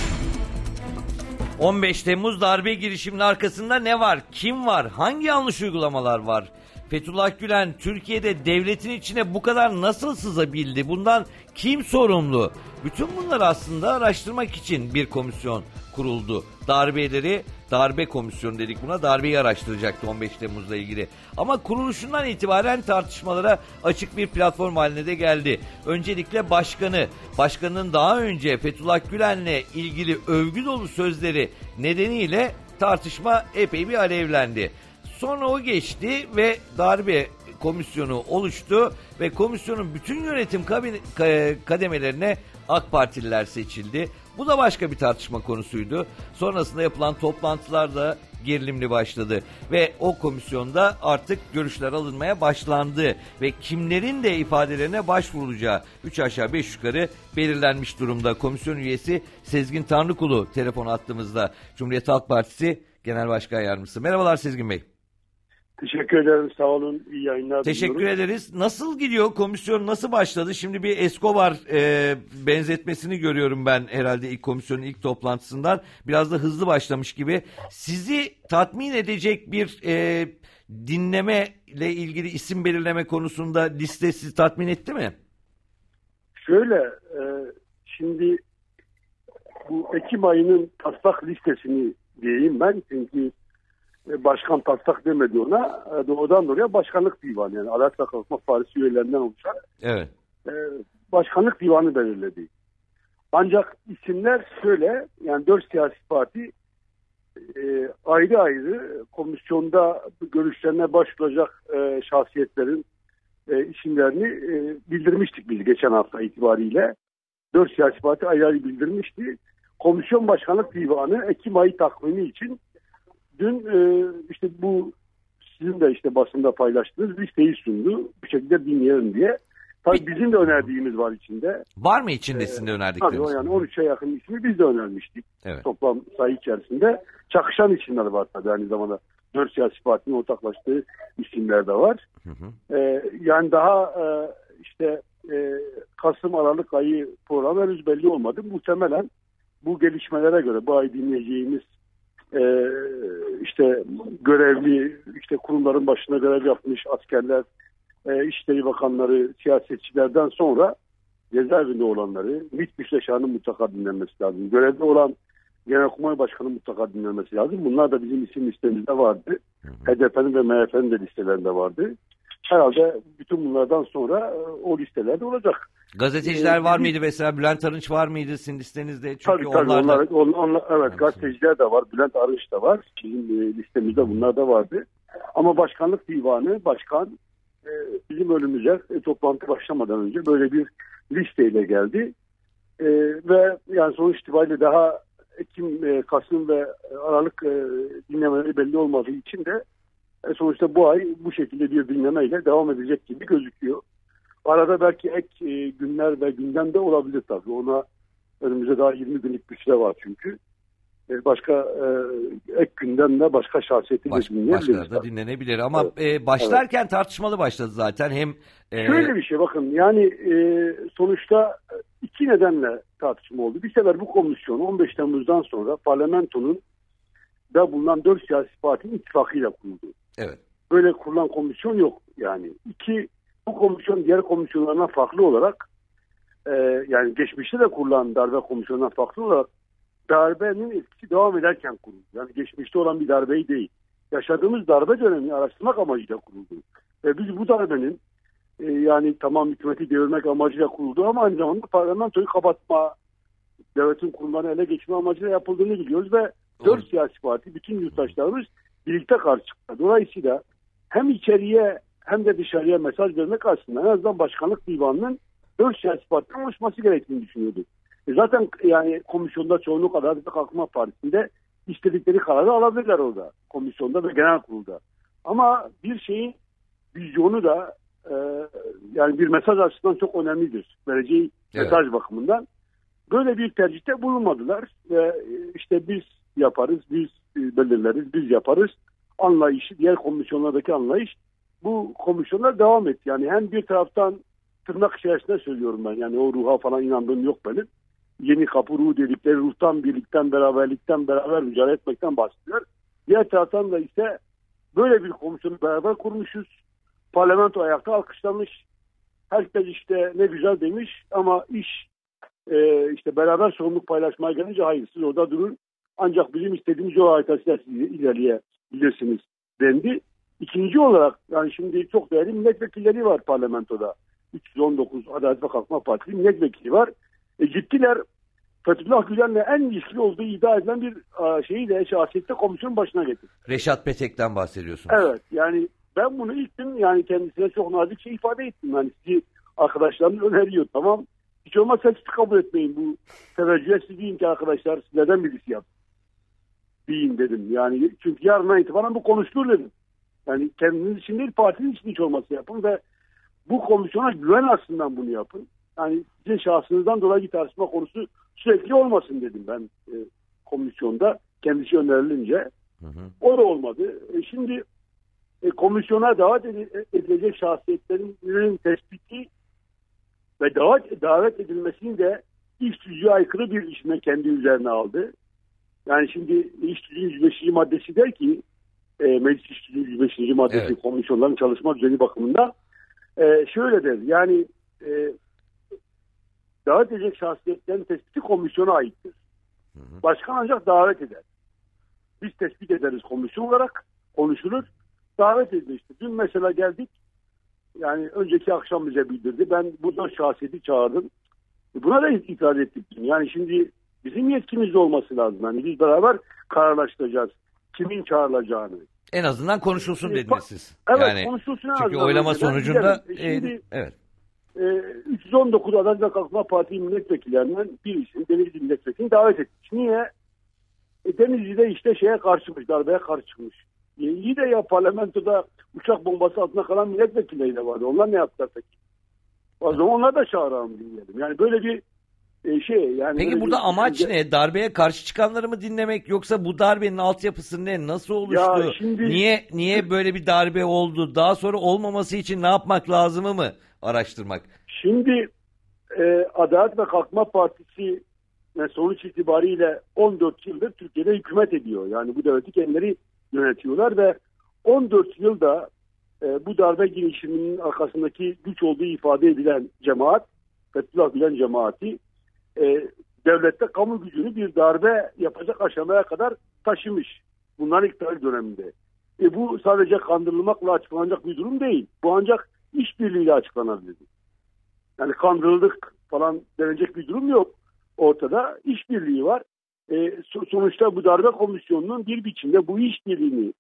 15 Temmuz darbe girişiminin arkasında ne var? Kim var? Hangi yanlış uygulamalar var? Fethullah Gülen Türkiye'de devletin içine bu kadar nasıl sızabildi? Bundan kim sorumlu? Bütün bunları aslında araştırmak için bir komisyon kuruldu. Darbe komisyonu dedik buna. Darbeyi araştıracaktı 15 Temmuz'la ilgili. Ama kuruluşundan itibaren tartışmalara açık bir platform haline de geldi. Öncelikle başkanın daha önce Fethullah Gülen'le ilgili övgü dolu sözleri nedeniyle tartışma epey bir alevlendi. Sonra o geçti ve darbe komisyonu oluştu ve komisyonun bütün yönetim kademelerine AK Partililer seçildi. Bu da başka bir tartışma konusuydu. Sonrasında yapılan toplantılar da gerilimli başladı ve o komisyonda artık görüşler alınmaya başlandı ve kimlerin de ifadelerine başvurulacağı 3 aşağı 5 yukarı belirlenmiş durumda. Komisyon üyesi Sezgin Tanrıkulu telefon attığımızda, Cumhuriyet Halk Partisi Genel Başkan Yardımcısı. Merhabalar Sezgin Bey. Teşekkür ederim, sağ olun, iyi yayınlar Teşekkür diliyorum. ederiz. Nasıl gidiyor? Komisyon nasıl başladı? Şimdi bir Escobar benzetmesini görüyorum ben herhalde ilk komisyonun ilk toplantısından. Biraz da hızlı başlamış gibi. Sizi tatmin edecek bir dinleme ile ilgili isim belirleme konusunda liste sizi tatmin etti mi? Şöyle, şimdi bu Ekim ayının taslak listesini diyeyim ben. Çünkü başkan taslak demedi ona. Doğrudan doğruya başkanlık divanı, yani Adalet ve Kalkınma Partisi üyelerinden oluşan Evet. başkanlık divanı belirledi. Ancak isimler şöyle, yani 4 siyasi parti ayrı ayrı komisyonda görüşlerine başvuracak şahsiyetlerin isimlerini bildirmiştik biz geçen hafta itibariyle. 4 siyasi parti ayrı ayrı bildirmişti. Komisyon Başkanlık Divanı Ekim ayı takvimi için dün işte bu sizin de işte basında paylaştığınız listeyi sundu. Bu şekilde dinleyelim diye. Tabii bizim de önerdiğimiz var içinde. Var mı içinde sizin de önerdikleriniz? Tabii, yani 13'e yakın ismi biz de önermiştik. Evet. Toplam sayı içerisinde. Çakışan isimler var tabii aynı zamanda. 4 siyasi partinin ortaklaştığı isimler de var. Hı hı. Yani daha işte Kasım-Aralık ayı programı henüz belli olmadı. Muhtemelen bu gelişmelere göre bu ay dinleyeceğimiz işte görevli, işte kurumların başına görev yapmış askerler, İçişleri Bakanları, siyasetçilerden sonra cezaevinde olanları, MİT müsteşarının mutlaka dinlenmesi lazım. Görevde olan Genelkurmay Başkanı mutlaka dinlenmesi lazım. Bunlar da bizim isim listemizde vardı. HDP'nin ve MHP'nin de listelerinde vardı. Herhalde bütün bunlardan sonra o listelerde olacak. Gazeteciler var mıydı mesela? Bülent Arınç var mıydı sizin listenizde? Çünkü tabii onlar evet, gazeteciler de var. Bülent Arınç da var. Bizim listemizde bunlar da vardı. Ama Başkanlık Divanı, başkan bizim önümüze toplantı başlamadan önce böyle bir listeyle geldi. Ve yani sonuç itibariyle daha Ekim, Kasım ve Aralık dinlemeleri belli olmadığı için de sonuçta bu ay bu şekilde bir dinlemeyle devam edecek gibi gözüküyor. Arada belki ek günler ve gündemde olabilir tabii. Ona önümüzde daha 20 günlük bir süre var çünkü. Başka ek gündemde başka şahsiyeti de dinleyebiliriz. Başkaları da dinlenebilir ama başlarken tartışmalı başladı zaten. Hem şöyle bir şey bakın, yani sonuçta iki nedenle tartışma oldu. Bir sefer bu komisyon 15 Temmuz'dan sonra parlamentonun da bulunan 4 siyasi partinin ittifakıyla kuruldu. Evet. Böyle kurulan komisyon yok yani. İki, bu komisyon diğer komisyonlardan farklı olarak yani geçmişte de kurulan darbe komisyonundan farklı olarak darbenin etkisi devam ederken kuruldu. Yani geçmişte olan bir darbeyi değil. Yaşadığımız darbe dönemini araştırmak amacıyla kuruldu. Ve biz bu darbenin yani tamam hükümeti devirmek amacıyla kuruldu ama aynı zamanda parlamentoyu kapatma, devletin kurumlarını ele geçirme amacıyla yapıldığını biliyoruz ve 4 siyasi parti, bütün yurttaşlarımız birlikte karşı çıktı. Dolayısıyla hem içeriye hem de dışarıya mesaj vermek aslında en azından Başkanlık Divanı'nın 4 siyasi partinin oluşması gerektiğini düşünüyordu. Zaten yani komisyonda çoğunluk Adalet ve Kalkınma Partisi'nde istedikleri kararı alabilirler orada. Komisyonda ve genel kurulda. Ama bir şeyin vizyonu da yani bir mesaj açısından çok önemlidir. Vereceği mesaj bakımından. Böyle bir tercihte bulunmadılar ve işte biz yaparız, biz belirleriz, biz yaparız anlayışı, diğer komisyonlardaki anlayış, bu komisyonlar devam etti. Yani hem bir taraftan tırnak içerisinde söylüyorum ben, yani o ruha falan inandığım yok benim. Yeni kapı ruhu dedikleri ruhtan, birlikten, beraberlikten, beraber mücadele etmekten bahsediyor. Diğer taraftan da işte böyle bir komisyonu beraber kurmuşuz. Parlamento ayakta alkışlamış. Herkes işte ne güzel demiş ama iş işte beraber sorumluluk paylaşmaya gelince hayır, siz orada durun. Ancak bizim istediğimiz yol haritasıyla siz ilerleyebilirsiniz dendi. İkinci olarak yani şimdi çok değerli milletvekilleri var parlamentoda. 319 Adalet ve Kalkınma Partisi milletvekili var. Gittiler Fethullah Gülen'le en ilişkili olduğu iddia edilen bir şeyi de şahsiyette komisyonun başına getirdi. Reşat Petek'ten bahsediyorsunuz. Evet, yani ben bunu ilk gün yani kendisine çok nazikçe ifade ettim. Yani sizi arkadaşlarınız öneriyor, tamam. Hiç olmazsa siz kabul etmeyin bu teveccühe, siz deyin ki arkadaşlar sizlerden birisi yap. Deyin dedim. Yani çünkü yarından itibaren bu konuşulur dedim. Yani kendiniz için değil, partinin için hiç olmazsa yapın ve bu komisyona güven açısından bunu yapın. Yani sizin şahsınızdan dolayı bir tartışma konusu sürekli olmasın dedim ben komisyonda kendisi önerilince. O da olmadı. Şimdi komisyona davet edilecek şahsiyetlerin tespiti ve davet edilmesini de iş tüzüğe aykırı bir işine kendi üzerine aldı. Yani şimdi iş tüzüğün 105. maddesi der ki meclis iş tüzüğü 105. maddesi, evet, komisyonların çalışma düzeni bakımında şöyle der. Yani davet edecek şahsiyetlerin tespiti komisyona aittir. Başkan ancak davet eder. Biz tespit ederiz komisyon olarak, konuşulur, davet edilmiştir. Dün mesela geldik, yani önceki akşam bize bildirdi. Ben bu 4 şahsiyeti çağırdım. Buna da itiraz ettik. Yani şimdi bizim yetkimizde olması lazım. Yani biz beraber kararlaştıracağız kimin çağrılacağını. En azından konuşulsun dediniz siz. Evet, yani, konuşulsun. Çünkü oylama sonucunda şimdi, evet. 319 Adalet ve Kalkınma Partisi milletvekillerinden birisini, Denizli milletvekilini davet etmiş. Niye? Denizli'de işte şeye karşımış, darbeye karşı çıkmış. İyi de ya parlamentoda uçak bombası altında kalan milletvekilleri de vardı. Onlar ne yaptılar peki? O zaman onlar da çağıralım, dinleyelim. Yani böyle bir şey. Yani peki burada amaç ne? Darbeye karşı çıkanları mı dinlemek, yoksa bu darbenin altyapısı ne? Nasıl oluştu? Şimdi, niye böyle bir darbe oldu? Daha sonra olmaması için ne yapmak lazımı mı araştırmak? Şimdi Adalet ve Kalkınma Partisi sonuç itibariyle 14 yıldır Türkiye'de hükümet ediyor. Yani bu devleti kendileri yönetiyorlar ve 14 yılda bu darbe girişiminin arkasındaki güç olduğu ifade edilen cemaat, Fethullah Gülen cemaati, devlette kamu gücünü bir darbe yapacak aşamaya kadar taşımış. Bunların iktidar döneminde. Bu sadece kandırılmakla açıklanacak bir durum değil. Bu ancak işbirliğiyle açıklanabilir. Yani kandırıldık falan denecek bir durum yok. Ortada işbirliği var. Sonuçta bu darbe komisyonunun bir biçimde bu işbirliğini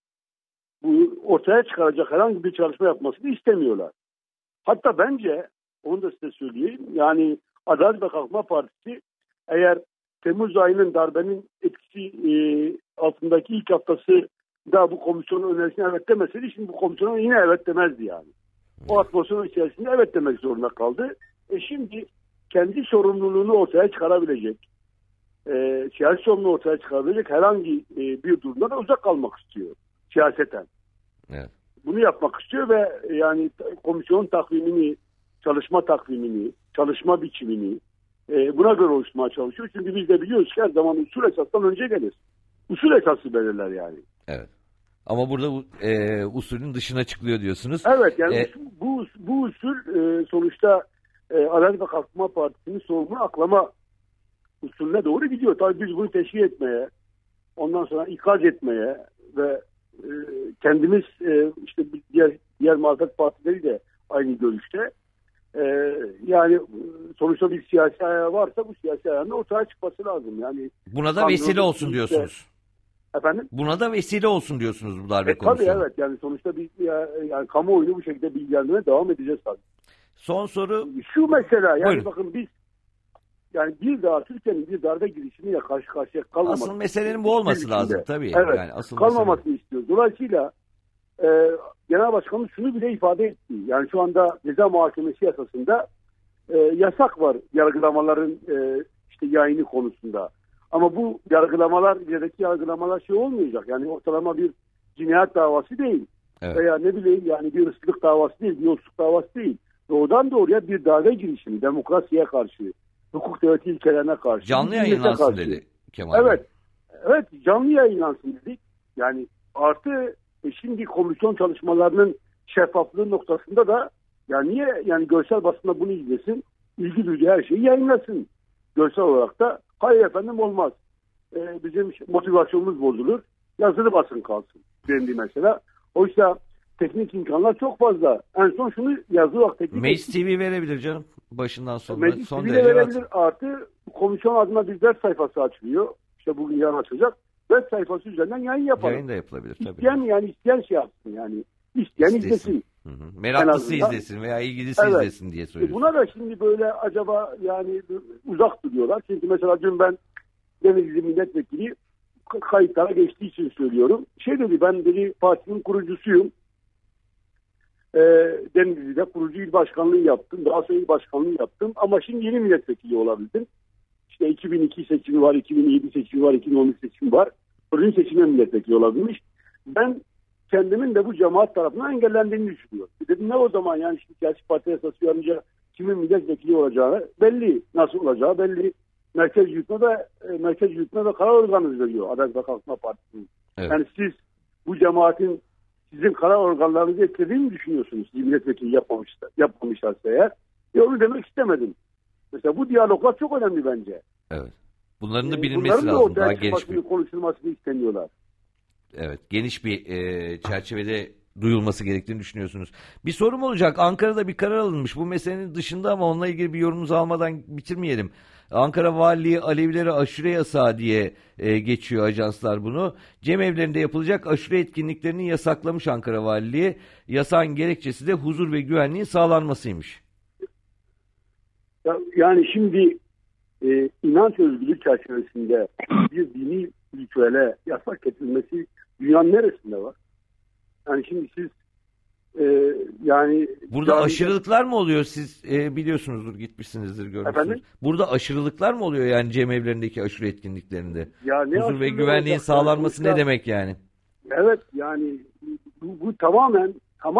ortaya çıkaracak herhangi bir çalışma yapmasını istemiyorlar. Hatta bence, onu da size söyleyeyim, yani Adalet ve Kalkınma Partisi eğer Temmuz ayının darbenin etkisi altındaki ilk haftası da bu komisyonun önerisine evet demeseydi, şimdi bu komisyona yine evet demezdi yani. O atmosferin içerisinde evet demek zorunda kaldı. Şimdi kendi sorumluluğunu ortaya çıkarabilecek, siyasi sorumluluğu ortaya çıkarabilecek herhangi bir durumda da uzak kalmak istiyor siyaseten. Evet. Bunu yapmak istiyor ve yani komisyonun takvimini, çalışma takvimini, çalışma biçimini buna göre oluşturmaya çalışıyor. Çünkü biz de biliyoruz ki her zaman usul esasdan önce gelir. Usul esası belirler yani. Evet. Ama burada usulün dışına çıkılıyor diyorsunuz. Evet, yani bu usul sonuçta Adalet ve Kalkınma Partisi'nin sorumluluğu aklama usulüne doğru gidiyor. Tabii biz bunu teşhir etmeye, ondan sonra ikaz etmeye ve kendimiz işte diğer muhalefet partileri de aynı görüşte. Yani sonuçta bir siyasi ayağı varsa bu siyasi ayağının ortaya çıkması lazım. Yani buna da vesile olsun diyorsunuz. Efendim? Buna da vesile olsun diyorsunuz bu darbe komisyonu. Tabii evet, yani sonuçta yani kamuoyunu bu şekilde bilgilendirmeye devam edeceğiz tabii. Son soru. Şu mesela yani buyurun. Bakın biz yani bir daha Türkiye'nin bir darbe girişimiyle karşı karşıya kalmaması. Asıl meselenin bu olması lazım tabii. Evet, yani asıl kalmamasını istiyoruz. Dolayısıyla Genel Başkanımız şunu bile ifade etti. Yani şu anda ceza muhakemesi yasasında yasak var yargılamaların işte yayını konusunda. Ama bu yargılamalar, ilerideki yargılamalar şey olmayacak. Yani ortalama bir cinayet davası değil. Evet. Veya ne bileyim yani bir hırsızlık davası değil, bir yolsuzluk davası değil. Doğrudan doğruya bir darbe girişimi, demokrasiye karşı, hukuk devleti ilkelerine karşı. Canlı yayınlansın dedi Kemal Bey. Evet, canlı yayınlansın dedik. Yani artı şimdi komisyon çalışmalarının şeffaflığı noktasında da yani niye yani görsel basında bunu izlesin, ilgi duyduğu her şeyi yayınlasın. Görsel olarak da hayır efendim olmaz. Bizim motivasyonumuz bozulur. Yazılı basın kalsın dendi mesela. Oysa teknik imkanlar çok fazla. En son şunu yazılı olarak teknik... Meclis TV verebilir canım başından sonuna. Meclis TV de verebilir. Artı komisyon adına bir web sayfası açılıyor. İşte bugün yarın açılacak. Web sayfası üzerinden yayın yapalım. Yayın da yapılabilir tabii. İsteyen şey yapsın yani. İsteyen izlesin. Meraklısı izlesin veya ilgilisi izlesin diye söylüyorsun. Buna da şimdi böyle acaba yani uzak duruyorlar. Çünkü mesela dün ben Denizli milletvekili kayıtlara geçtiği için söylüyorum. Dedi ben dedi partinin kurucusuyum. Denizli'de kurucu il başkanlığı yaptım. Daha sonra il başkanlığı yaptım. Ama şimdi yeni milletvekili olabildim. İşte 2002 seçimi var, 2007 seçimi var, 2013 seçimi var. Kurucu seçimde milletvekili olabilmiş. Ben kendimin de bu cemaat tarafından engellendiğini düşünüyorum. Dedim ne o zaman yani şimdi siyasi parti yasası uyarınca kimin milletvekili olacağı belli. Nasıl olacağı belli. Merkez yürütme ve karar organınız veriyor Adalet ve Kalkınma Partisi'nin. Evet. Yani siz bu cemaatin sizin karar organlarınızı etkilediğini düşünüyorsunuz. Milletvekili yapmamışlarsa eğer. Onu demek istemedim. Mesela bu diyaloglar çok önemli bence. Evet. Bunların da bilinmesi lazım. Daha geniş bir konuşulmasını istemiyorlar. Evet. Geniş bir çerçevede duyulması gerektiğini düşünüyorsunuz. Bir sorum olacak. Ankara'da bir karar alınmış. Bu meselenin dışında ama onunla ilgili bir yorumunuzu almadan bitirmeyelim. Ankara Valiliği Alevilere aşure yasağı diye geçiyor ajanslar bunu. Cemevlerinde yapılacak aşure etkinliklerini yasaklamış Ankara Valiliği. Yasağın gerekçesi de huzur ve güvenliğin sağlanmasıymış. Yani şimdi inanç özgürlüğü çerçevesinde bir dini ritüele yasak getirilmesi dünyanın neresinde var? Yani şimdi siz yani... Burada aşırılıklar mı oluyor? Siz biliyorsunuzdur, gitmişsinizdir, görmüşsünüz. Efendim? Burada aşırılıklar mı oluyor yani cemevlerindeki aşure etkinliklerinde? Ya huzur ve güvenliğin sağlanması ne demek yani? Evet yani bu tamamen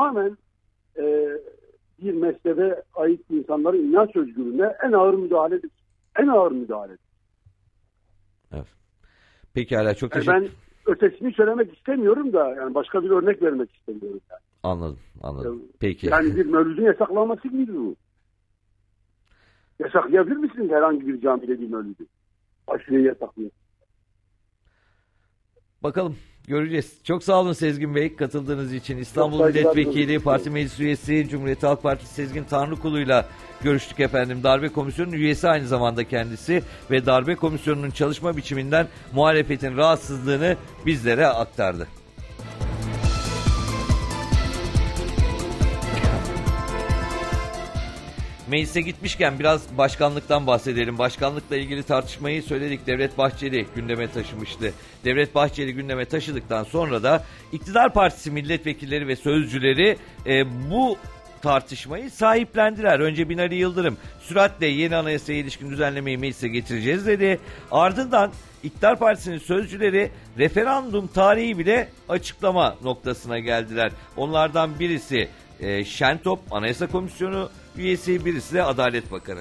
bir mezhebe ait insanların inanç özgürlüğüne en ağır müdahaledir. En ağır müdahaledir. Evet. Pekala, çok teşekkür ederim. Ben ötesini söylemek istemiyorum da yani başka bir örnek vermek istemiyorum yani. Anladım. Peki. Yani bir mevlüdün yasaklanması gibi bu. Yasaklayabilir misiniz herhangi bir camide bir mevlüdü? Aşureyi yasaklıyor. Bakalım. Göreceğiz. Çok sağ olun Sezgin Bey katıldığınız için. İstanbul Milletvekili, Parti Meclis Üyesi, Cumhuriyet Halk Partisi Sezgin Tanrıkulu'yla görüştük efendim. Darbe Komisyonu'nun üyesi aynı zamanda kendisi ve Darbe Komisyonu'nun çalışma biçiminden muhalefetin rahatsızlığını bizlere aktardı. Meclise gitmişken biraz başkanlıktan bahsedelim. Başkanlıkla ilgili tartışmayı söyledik. Devlet Bahçeli gündeme taşımıştı. Devlet Bahçeli gündeme taşıdıktan sonra da iktidar partisi milletvekilleri ve sözcüleri bu tartışmayı sahiplendiler. Önce Binali Yıldırım süratle yeni anayasaya ilişkin düzenlemeyi meclise getireceğiz dedi. Ardından iktidar partisinin sözcüleri referandum tarihi bile açıklama noktasına geldiler. Onlardan birisi Şentop Anayasa Komisyonu üyesi, birisi de Adalet Bakanı.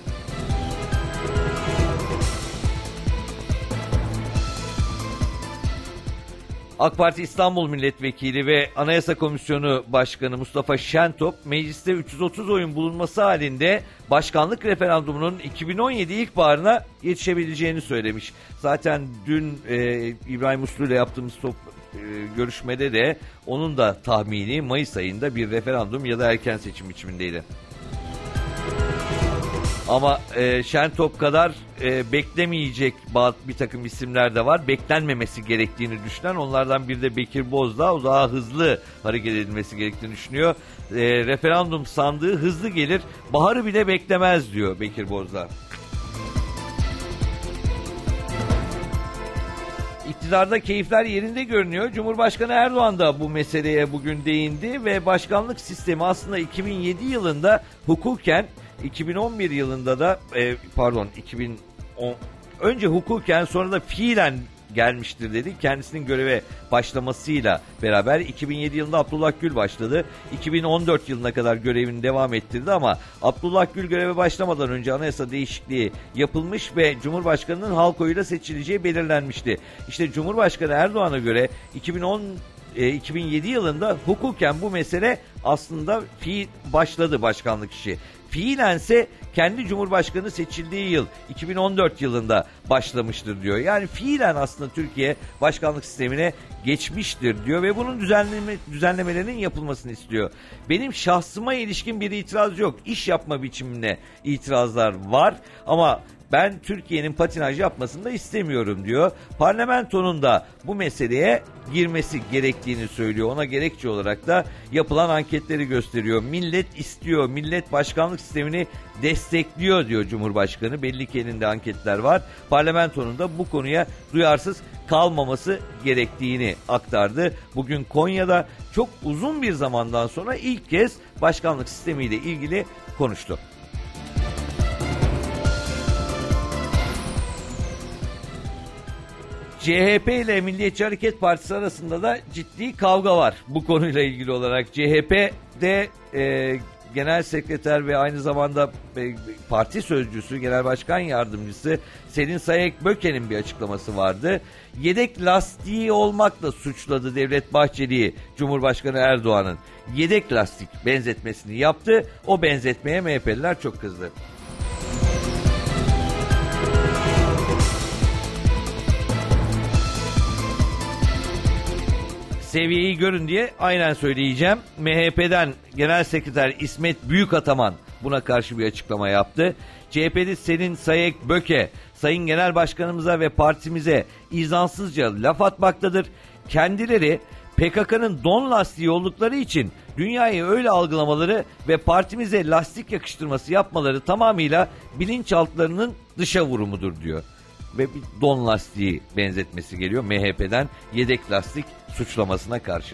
AK Parti İstanbul Milletvekili ve Anayasa Komisyonu Başkanı Mustafa Şentop, mecliste 330 oyun bulunması halinde başkanlık referandumunun 2017 ilkbaharına yetişebileceğini söylemiş. Zaten dün İbrahim Uslu ile yaptığımız görüşmede de onun da tahmini Mayıs ayında bir referandum ya da erken seçim biçimindeydi. Ama Şentop kadar beklemeyecek bir takım isimler de var. Beklenmemesi gerektiğini düşünen, onlardan biri de Bekir Bozdağ. O daha hızlı hareket edilmesi gerektiğini düşünüyor. Referandum sandığı hızlı gelir, baharı bile beklemez diyor Bekir Bozdağ. iktidarda keyifler yerinde görünüyor. Cumhurbaşkanı Erdoğan da bu meseleye bugün değindi ve başkanlık sistemi aslında 2007 yılında hukuken, 2011 yılında da 2010 önce hukuken sonra da fiilen gelmiştir dedi. Kendisinin göreve başlamasıyla beraber 2007 yılında Abdullah Gül başladı. 2014 yılına kadar görevini devam ettirdi ama Abdullah Gül göreve başlamadan önce anayasa değişikliği yapılmış ve Cumhurbaşkanı'nın halk oyuyla seçileceği belirlenmişti. İşte Cumhurbaşkanı Erdoğan'a göre 2007 yılında hukuken bu mesele aslında başladı başkanlık işi. Fiilense kendi Cumhurbaşkanı seçildiği yıl 2014 yılında başlamıştır diyor. Yani fiilen aslında Türkiye başkanlık sistemine geçmiştir diyor ve bunun düzenlemelerinin yapılmasını istiyor. Benim şahsıma ilişkin bir itiraz yok. İş yapma biçimine itirazlar var ama ben Türkiye'nin patinaj yapmasını da istemiyorum diyor. Parlamentonun da bu meseleye girmesi gerektiğini söylüyor. Ona gerekçe olarak da yapılan anketleri gösteriyor. Millet istiyor, millet başkanlık sistemini destekliyor diyor Cumhurbaşkanı. Belli ki elinde anketler var. Parlamentonun da bu konuya duyarsız kalmaması gerektiğini aktardı. Bugün Konya'da çok uzun bir zamandan sonra ilk kez başkanlık sistemiyle ilgili konuştu. CHP ile Milliyetçi Hareket Partisi arasında da ciddi kavga var bu konuyla ilgili olarak. CHP'de Genel Sekreter ve aynı zamanda parti sözcüsü, Genel Başkan Yardımcısı Selin Sayek-Böke'nin bir açıklaması vardı. Yedek lastiği olmakla suçladı Devlet Bahçeli'yi Cumhurbaşkanı Erdoğan'ın. Yedek lastik benzetmesini yaptı. O benzetmeye MHP'liler çok kızdı. Seviyeyi görün diye aynen söyleyeceğim. MHP'den Genel Sekreter İsmet Büyükataman buna karşı bir açıklama yaptı. CHP'li Selin Sayek-Böke, Sayın Genel Başkanımıza ve partimize izansızca laf atmaktadır. Kendileri PKK'nın don lastiği oldukları için dünyayı öyle algılamaları ve partimize lastik yakıştırması yapmaları tamamıyla bilinçaltlarının dışa vurumudur diyor. Ve bir don lastiği benzetmesi geliyor MHP'den yedek lastik suçlamasına karşı.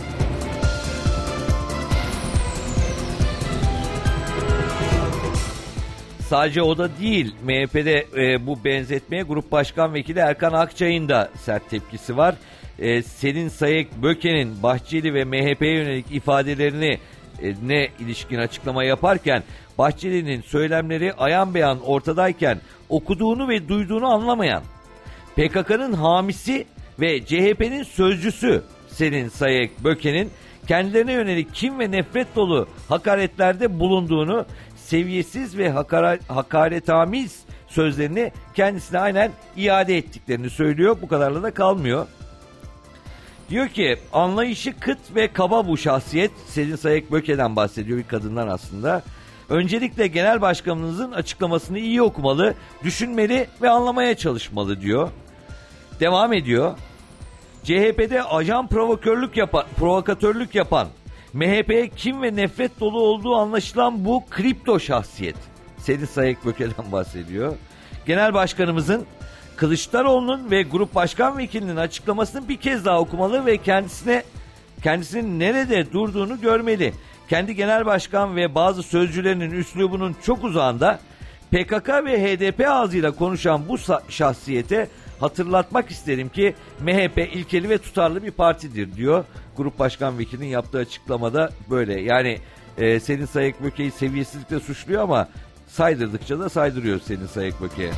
Sadece o da değil. MHP'de bu benzetmeye Grup Başkan Vekili Erkan Akçay'ın da sert tepkisi var. Selin Sayek-Böke'nin Bahçeli ve MHP'ye yönelik ifadelerini ne ilişkin açıklama yaparken Bahçeli'nin söylemleri ayan beyan ortadayken okuduğunu ve duyduğunu anlamayan PKK'nın hamisi ve CHP'nin sözcüsü Selin Sayek-Böke'nin kendilerine yönelik kin ve nefret dolu hakaretlerde bulunduğunu, seviyesiz ve hakaretamiz sözlerini kendisine aynen iade ettiklerini söylüyor. Bu kadarla da kalmıyor. Diyor ki anlayışı kıt ve kaba bu şahsiyet. Selin Sayek-Böke'den bahsediyor, bir kadından aslında. Öncelikle genel başkanınızın açıklamasını iyi okumalı, düşünmeli ve anlamaya çalışmalı diyor. Devam ediyor. CHP'de ajan provokatörlük yapan, MHP'ye kin ve nefret dolu olduğu anlaşılan bu kripto şahsiyet. Selin Sayek-Böke'den bahsediyor. Genel başkanımızın Kılıçdaroğlu'nun ve Grup Başkan Vekilinin açıklamasını bir kez daha okumalı ve kendisinin nerede durduğunu görmeli. Kendi genel başkan ve bazı sözcülerinin üslubunun çok uzağında PKK ve HDP ağzıyla konuşan bu şahsiyete hatırlatmak isterim ki MHP ilkeli ve tutarlı bir partidir diyor. Grup Başkan Vekilinin yaptığı açıklamada böyle. Yani Selin Sayek-Böke'yi seviyesizlikle suçluyor ama saydırdıkça da saydırıyor Selin Sayek-Böke'ye.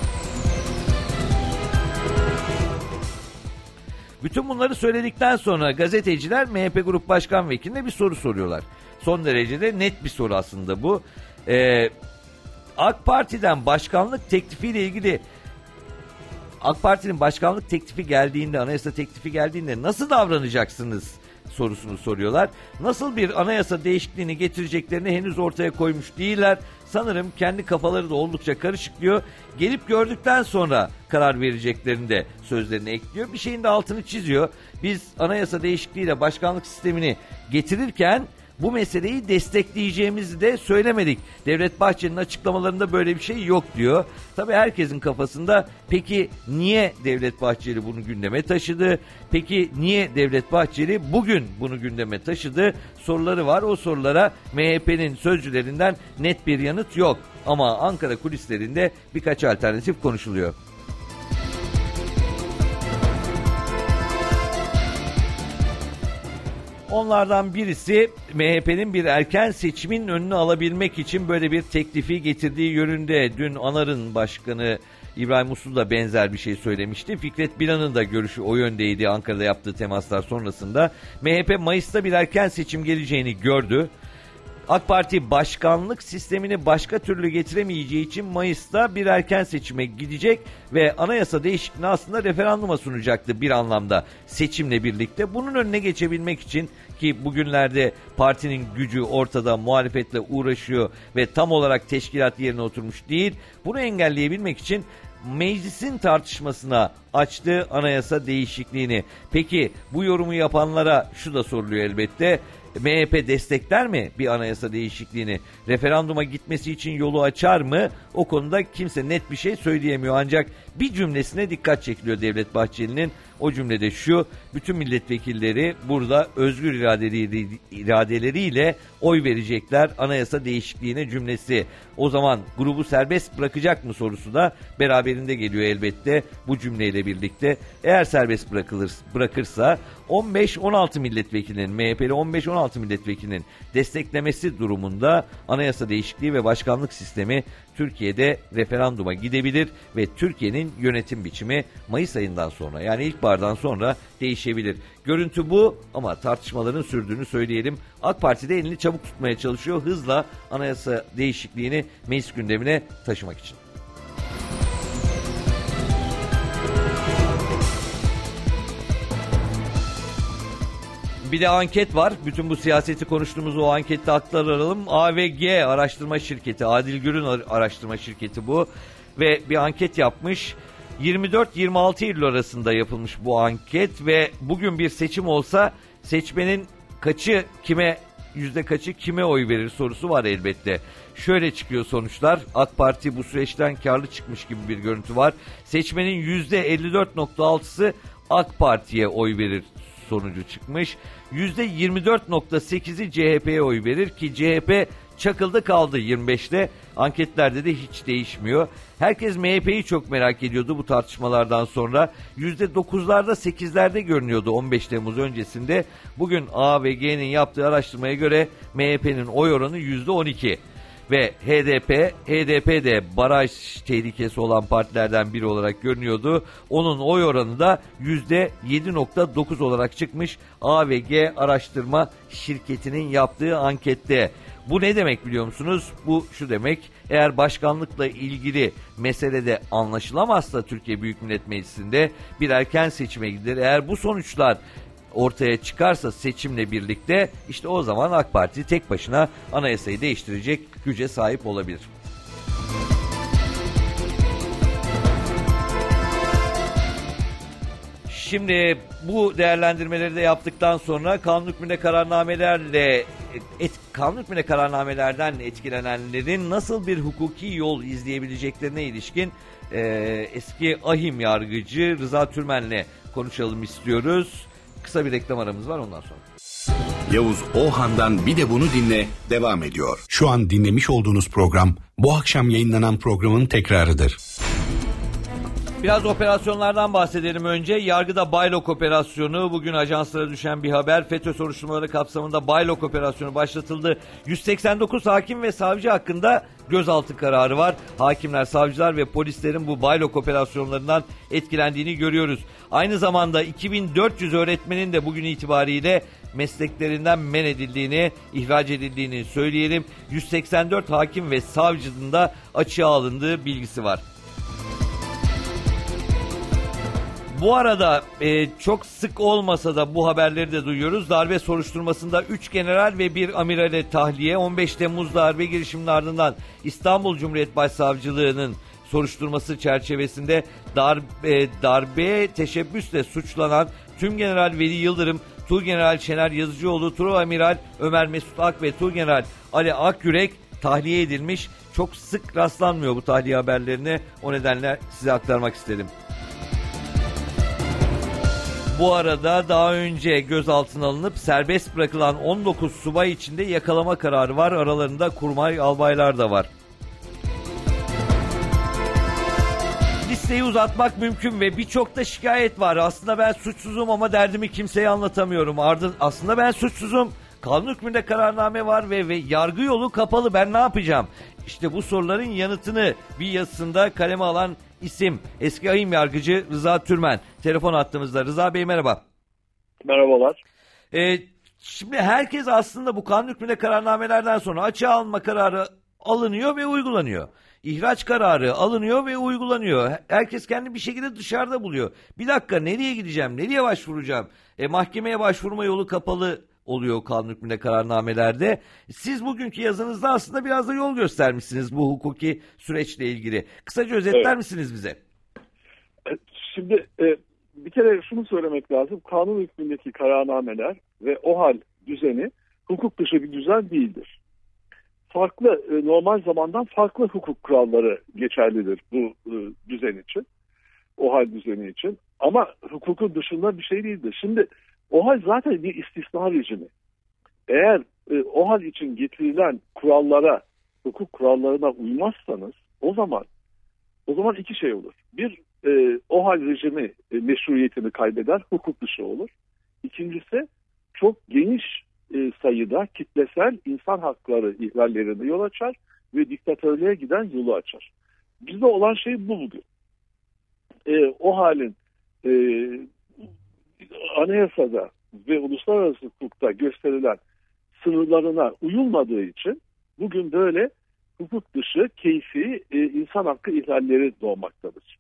Bütün bunları söyledikten sonra gazeteciler MHP Grup Başkan Vekili'ne bir soru soruyorlar. Son derece de net bir soru aslında bu. AK Parti'den başkanlık teklifiyle ilgili, AK Parti'nin başkanlık teklifi geldiğinde, anayasa teklifi geldiğinde nasıl davranacaksınız sorusunu soruyorlar. Nasıl bir anayasa değişikliğini getireceklerini henüz ortaya koymuş değiller. Sanırım kendi kafaları da oldukça karışık diyor. Gelip gördükten sonra karar vereceklerini de sözlerine ekliyor. Bir şeyin de altını çiziyor. Biz anayasa değişikliğiyle başkanlık sistemini getirirken bu meseleyi destekleyeceğimizi de söylemedik. Devlet Bahçeli'nin açıklamalarında böyle bir şey yok diyor. Tabii herkesin kafasında peki niye Devlet Bahçeli bunu gündeme taşıdı? Peki niye Devlet Bahçeli bugün bunu gündeme taşıdı? Soruları var. O sorulara MHP'nin sözcülerinden net bir yanıt yok. Ama Ankara kulislerinde birkaç alternatif konuşuluyor. Onlardan birisi MHP'nin bir erken seçimin önünü alabilmek için böyle bir teklifi getirdiği yönünde. Dün ANAR'ın başkanı İbrahim Uslu da benzer bir şey söylemişti. Fikret Bilan'ın da görüşü o yöndeydi Ankara'da yaptığı temaslar sonrasında. MHP Mayıs'ta bir erken seçim geleceğini gördü. AK Parti başkanlık sistemini başka türlü getiremeyeceği için Mayıs'ta bir erken seçime gidecek ve anayasa değişikliğini aslında referanduma sunacaktı bir anlamda seçimle birlikte. Bunun önüne geçebilmek için ki bugünlerde partinin gücü ortada, muhalefetle uğraşıyor ve tam olarak teşkilat yerine oturmuş değil. Bunu engelleyebilmek için meclisin tartışmasına açtığı anayasa değişikliğini. Peki bu yorumu yapanlara şu da soruluyor elbette. MHP destekler mi bir anayasa değişikliğini? Referanduma gitmesi için yolu açar mı? O konuda kimse net bir şey söyleyemiyor. Ancak bir cümlesine dikkat çekiliyor Devlet Bahçeli'nin. O cümlede şu: bütün milletvekilleri burada özgür iradeleriyle oy verecekler anayasa değişikliğine cümlesi. O zaman grubu serbest bırakacak mı sorusu da beraberinde geliyor elbette bu cümleyle birlikte. Eğer serbest bırakırsa 15-16 milletvekilinin, MHP'li 15-16 milletvekilinin desteklemesi durumunda anayasa değişikliği ve başkanlık sistemi Türkiye'de referanduma gidebilir ve Türkiye'nin yönetim biçimi Mayıs ayından sonra, yani ilkbahardan sonra değişebilir. Görüntü bu ama tartışmaların sürdüğünü söyleyelim. AK Parti de elini çabuk tutmaya çalışıyor hızla anayasa değişikliğini meclis gündemine taşımak için. Bir de anket var. Bütün bu siyaseti konuştuğumuz o ankette aktaralım. AVG araştırma şirketi, Adil Gür'ün araştırma şirketi bu. Ve bir anket yapmış. 24-26 Eylül arasında yapılmış bu anket ve bugün bir seçim olsa seçmenin yüzde kaçı kime oy verir sorusu var elbette. Şöyle çıkıyor sonuçlar. AK Parti bu süreçten karlı çıkmış gibi bir görüntü var. Seçmenin %54.6'sı AK Parti'ye oy verir sonucu çıkmış. %24.8'i CHP'ye oy verir ki CHP çakıldı kaldı 25'te. Anketlerde de hiç değişmiyor. Herkes MHP'yi çok merak ediyordu bu tartışmalardan sonra. %9'larda 8'lerde görünüyordu 15 Temmuz öncesinde. Bugün AVG'nin yaptığı araştırmaya göre MHP'nin oy oranı %12. Ve HDP de baraj tehlikesi olan partilerden biri olarak görünüyordu. Onun oy oranı da %7.9 olarak çıkmış AVG araştırma şirketinin yaptığı ankette. Bu ne demek biliyor musunuz? Bu şu demek: eğer başkanlıkla ilgili meselede anlaşılamazsa Türkiye Büyük Millet Meclisi'nde bir erken seçime gidilir. Eğer bu sonuçlar ortaya çıkarsa seçimle birlikte işte o zaman AK Parti tek başına anayasayı değiştirecek güce sahip olabilir. Şimdi bu değerlendirmeleri de yaptıktan sonra kanun hükmünde kararnamelerden etkilenenlerin nasıl bir hukuki yol izleyebileceklerine ilişkin eski AİHM yargıcı Rıza Türmen'le konuşalım istiyoruz. Kısa bir reklam aramız var, ondan sonra. Yavuz Ohan'dan bir de bunu dinle devam ediyor. Şu an dinlemiş olduğunuz program bu akşam yayınlanan programın tekrarıdır. Biraz operasyonlardan bahsedelim önce. Yargıda Baylok operasyonu, bugün ajanslara düşen bir haber. FETÖ soruşturmaları kapsamında Baylok operasyonu başlatıldı. 189 hakim ve savcı hakkında gözaltı kararı var. Hakimler, savcılar ve polislerin bu Baylok operasyonlarından etkilendiğini görüyoruz. Aynı zamanda 2400 öğretmenin de bugün itibariyle mesleklerinden men edildiğini, ihraç edildiğini söyleyelim. 184 hakim ve savcının da açığa alındığı bilgisi var. Bu arada çok sık olmasa da bu haberleri de duyuyoruz. Darbe soruşturmasında 3 general ve 1 amirale tahliye. 15 Temmuz darbe girişiminin ardından İstanbul Cumhuriyet Başsavcılığı'nın soruşturması çerçevesinde darbe teşebbüsle suçlanan Tümgeneral Veli Yıldırım Tuğgeneral Şener Yazıcıoğlu, Tuğamiral Ömer Mesut Ak ve Tuğgeneral Ali Akyürek tahliye edilmiş. Çok sık rastlanmıyor bu tahliye haberlerine. O nedenle size aktarmak istedim. Bu arada daha önce gözaltına alınıp serbest bırakılan 19 subay içinde yakalama kararı var. Aralarında kurmay albaylar da var. Listeyi uzatmak mümkün ve birçok da şikayet var. Aslında ben suçsuzum ama derdimi kimseye anlatamıyorum. Aslında ben suçsuzum. Kanun hükmünde kararname var ve yargı yolu kapalı. Ben ne yapacağım? İşte bu soruların yanıtını bir yazısında kaleme alan isim eski ahim yargıcı Rıza Türmen. Telefon attığımızda. Rıza Bey merhaba. Merhabalar. Şimdi herkes aslında bu kanun hükmünde kararnamelerden sonra açığa alma kararı alınıyor ve uygulanıyor. İhraç kararı alınıyor ve uygulanıyor. Herkes kendini bir şekilde dışarıda buluyor. Bir dakika, nereye gideceğim, nereye başvuracağım? Mahkemeye başvurma yolu kapalı oluyor kanun hükmünde kararnamelerde. Siz bugünkü yazınızda aslında biraz da yol göstermişsiniz bu hukuki süreçle ilgili. Kısaca özetler misiniz bize? Şimdi bir kere şunu söylemek lazım. Kanun hükmündeki kararnameler ve OHAL düzeni hukuk dışı bir düzen değildir. Farklı, normal zamandan farklı hukuk kuralları geçerlidir bu düzen için. OHAL düzeni için. Ama hukukun dışında bir şey değildir. Şimdi OHAL zaten bir istisna rejimi. Eğer OHAL için getirilen kurallara, hukuk kurallarına uymazsanız o zaman iki şey olur. Bir, OHAL rejimi meşruiyetini kaybeder, hukuk dışı olur. İkincisi, çok geniş sayıda kitlesel insan hakları ihlallerine yol açar ve diktatörlüğe giden yolu açar. Bizde olan şey bu bugün. OHAL'in anayasada ve uluslararası hukukta gösterilen sınırlarına uyulmadığı için bugün böyle hukuk dışı keyfi insan hakkı ihlalleri doğmaktadır.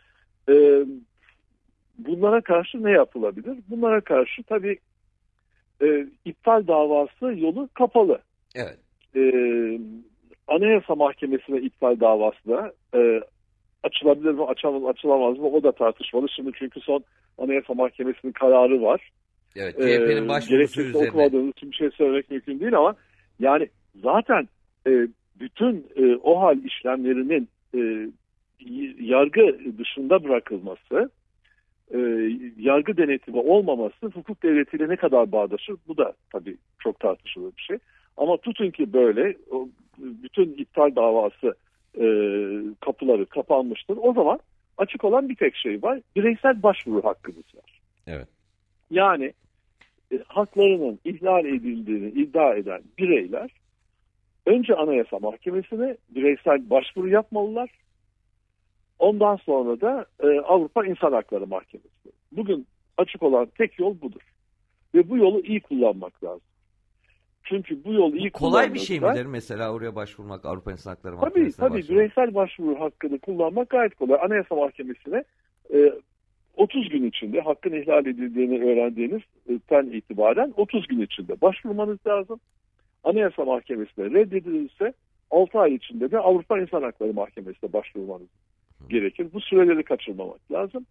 Bunlara karşı ne yapılabilir? Bunlara karşı tabii iptal davası yolu kapalı. Evet. Anayasa Mahkemesi'ne iptal davası da açılabilir mi, açılamaz mı o da tartışmalı. Şimdi çünkü son Anayasa Mahkemesi'nin kararı var. Evet, CHP'nin başvurusu üzerine. Okumadığınız için bir şey söylemek mümkün değil ama yani zaten bütün OHAL işlemlerinin yargı dışında bırakılması, yargı denetimi olmaması hukuk devletiyle ne kadar bağdaşır? Bu da tabii çok tartışılır bir şey. Ama tutun ki böyle bütün iptal davası kapıları kapanmıştır. O zaman açık olan bir tek şey var. Bireysel başvuru hakkımız var. Evet. Yani haklarının ihlal edildiğini iddia eden bireyler önce Anayasa Mahkemesi'ne bireysel başvuru yapmalılar. Ondan sonra da Avrupa İnsan Hakları Mahkemesi. Bugün açık olan tek yol budur. Ve bu yolu iyi kullanmak lazım. Çünkü bu yol iyi kullanmak kolay bir şey midir mesela oraya başvurmak, Avrupa İnsan Hakları Mahkemesi'ne tabii bireysel başvuru hakkını kullanmak gayet kolay. Anayasa Mahkemesi'ne 30 gün içinde hakkın ihlal edildiğini öğrendiğinizden itibaren 30 gün içinde başvurmanız lazım. Anayasa Mahkemesi'ne reddedilirse 6 ay içinde de Avrupa İnsan Hakları Mahkemesi'ne başvurmanız gerekir. Bu süreleri kaçırmamak lazım.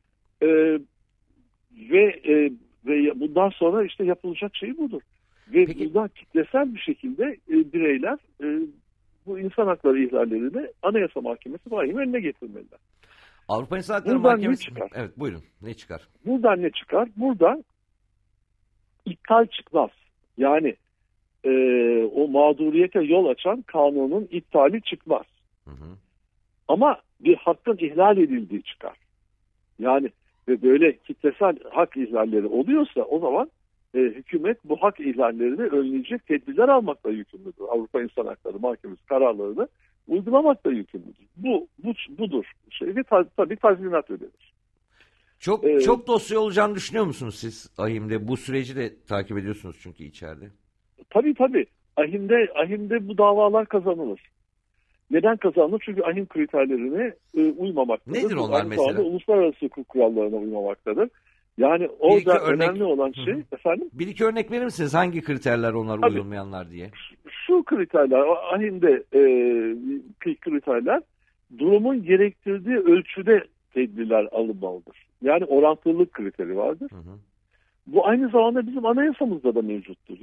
Ve bundan sonra işte yapılacak şey budur. Ve peki, buradan kitlesel bir şekilde bireyler bu insan hakları ihlallerini Anayasa Mahkemesi vahim eline getirmeliler. Avrupa İnsan Hakları Buradan Mahkemesi... ne çıkar? Evet, buyurun. Ne çıkar? Buradan ne çıkar? Buradan iptal çıkmaz. Yani o mağduriyete yol açan kanunun iptali çıkmaz. Hı hı. Ama bir hakkın ihlal edildiği çıkar. Yani ve böyle kitlesel hak ihlalleri oluyorsa o zaman hükümet bu hak ihlallerini önleyecek tedbirler almakla yükümlüdür. Avrupa İnsan Hakları Mahkemesi kararlarını uygulamakla yükümlüdür. Budur şey ve tabii tazminat ödenir. Çok dosya olacağını düşünüyor musunuz siz AİHM'de? Bu süreci de takip ediyorsunuz çünkü içeride. Tabii. AİHM'de bu davalar kazanılır. Neden kazanılır? Çünkü AİHM kriterlerine uymamaktadır. Nedir onlar mesela? Uluslararası hukuk kurallarına uymamaktadır. Yani orada önemli olan şey efendim. Bir iki örnek verir misiniz? Hangi kriterler onlar uyulmayanlar diye? Şu kriterler, AİHM'de kriterler durumun gerektirdiği ölçüde tedbirler alınmalıdır. Yani orantılılık kriteri vardır. Hı hı. Bu aynı zamanda bizim anayasamızda da mevcuttur.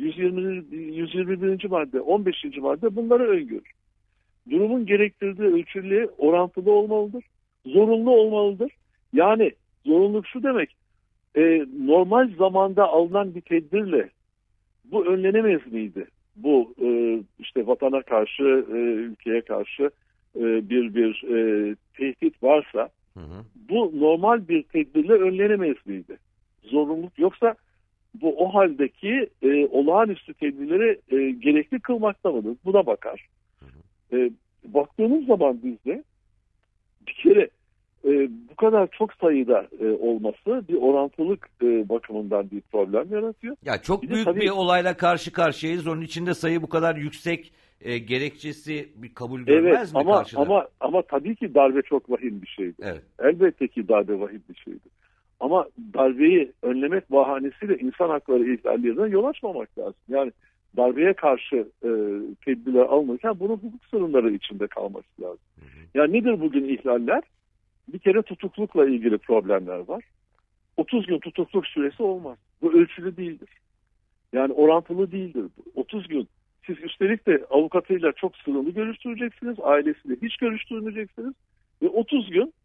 121. madde, 15. madde bunları öngörür. Durumun gerektirdiği ölçülüğe orantılı olmalıdır. Zorunlu olmalıdır. Yani zorunluluk şu demek, normal zamanda alınan bir tedbirle bu önlenemez miydi? Bu işte vatana karşı, ülkeye karşı bir tehdit varsa bu normal bir tedbirle önlenemez miydi? Zorunluluk yoksa bu o haldeki olağanüstü tedbirleri gerekli kılmakta mıdır? Buna bakar. Baktığınız zaman bizde bir kere bu kadar çok sayıda olması bir orantılık bakımından bir problem yaratıyor. Ya çok büyük bir olayla karşı karşıyayız. Onun içinde sayı bu kadar yüksek gerekçesi bir kabul görmez mi karşıda? Ama tabii ki darbe çok vahim bir şeydi. Evet. Elbette ki darbe vahim bir şeydi. Ama darbeyi önlemek bahanesiyle insan hakları ihlallerine yol açmamak lazım. Yani darbeye karşı tedbirler alınırken bunun hukuk sorunları içinde kalması lazım. Yani nedir bugün ihlaller? Bir kere tutuklukla ilgili problemler var. 30 gün tutukluk süresi olmaz. Bu ölçülü değildir. Yani orantılı değildir. 30 gün. Siz üstelik de avukatıyla çok sınırlı görüştüreceksiniz. Ailesiyle hiç görüştürmeyeceksiniz. Ve 30 gün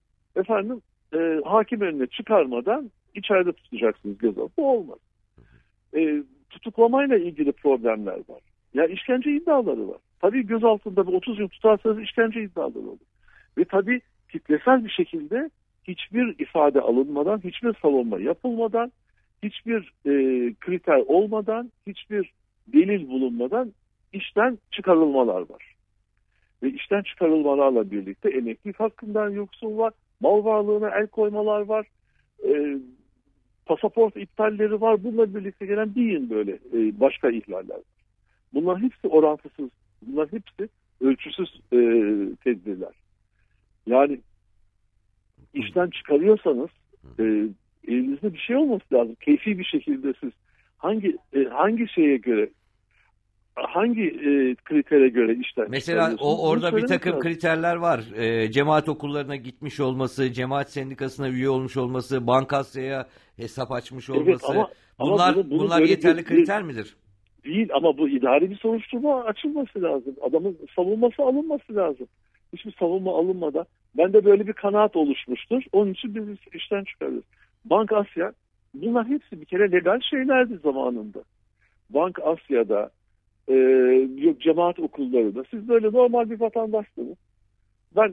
hakim önüne çıkarmadan içeride tutacaksınız gözaltı. Bu olmaz. Tutuklamayla ilgili problemler var. Ya işkence iddiaları var. Tabii gözaltında 30 gün tutarsanız işkence iddiaları olur. Ve tabii kitlesel bir şekilde hiçbir ifade alınmadan, hiçbir savunma yapılmadan, hiçbir kriter olmadan, hiçbir delil bulunmadan işten çıkarılmalar var. Ve işten çıkarılmalarla birlikte emeklilik hakkından yoksul var, mal varlığına el koymalar var, pasaport iptalleri var. Bununla birlikte gelen böyle başka ihlaller var. Bunlar hepsi orantısız, bunlar hepsi ölçüsüz tedbirler. Yani işten çıkarıyorsanız elinizde bir şey olması lazım. Keyfi bir şekilde siz hangi şeye göre, hangi kritere göre işten mesela orada bir takım kriterler var. Cemaat okullarına gitmiş olması, cemaat sendikasına üye olmuş olması, Bankasya'ya hesap açmış olması. Evet, bunlar yeterli kriter midir? Değil ama bu idari bir soruşturma açılması lazım. Adamın savunması alınması lazım. Hiçbir savunma alınmadan bende böyle bir kanaat oluşmuştur. Onun için biz işten çıkarırız. Bank Asya, bunlar hepsi bir kere legal şeylerdi zamanında. Bank Asya'da cemaat okullarında siz böyle normal bir vatandaşsınız. Ben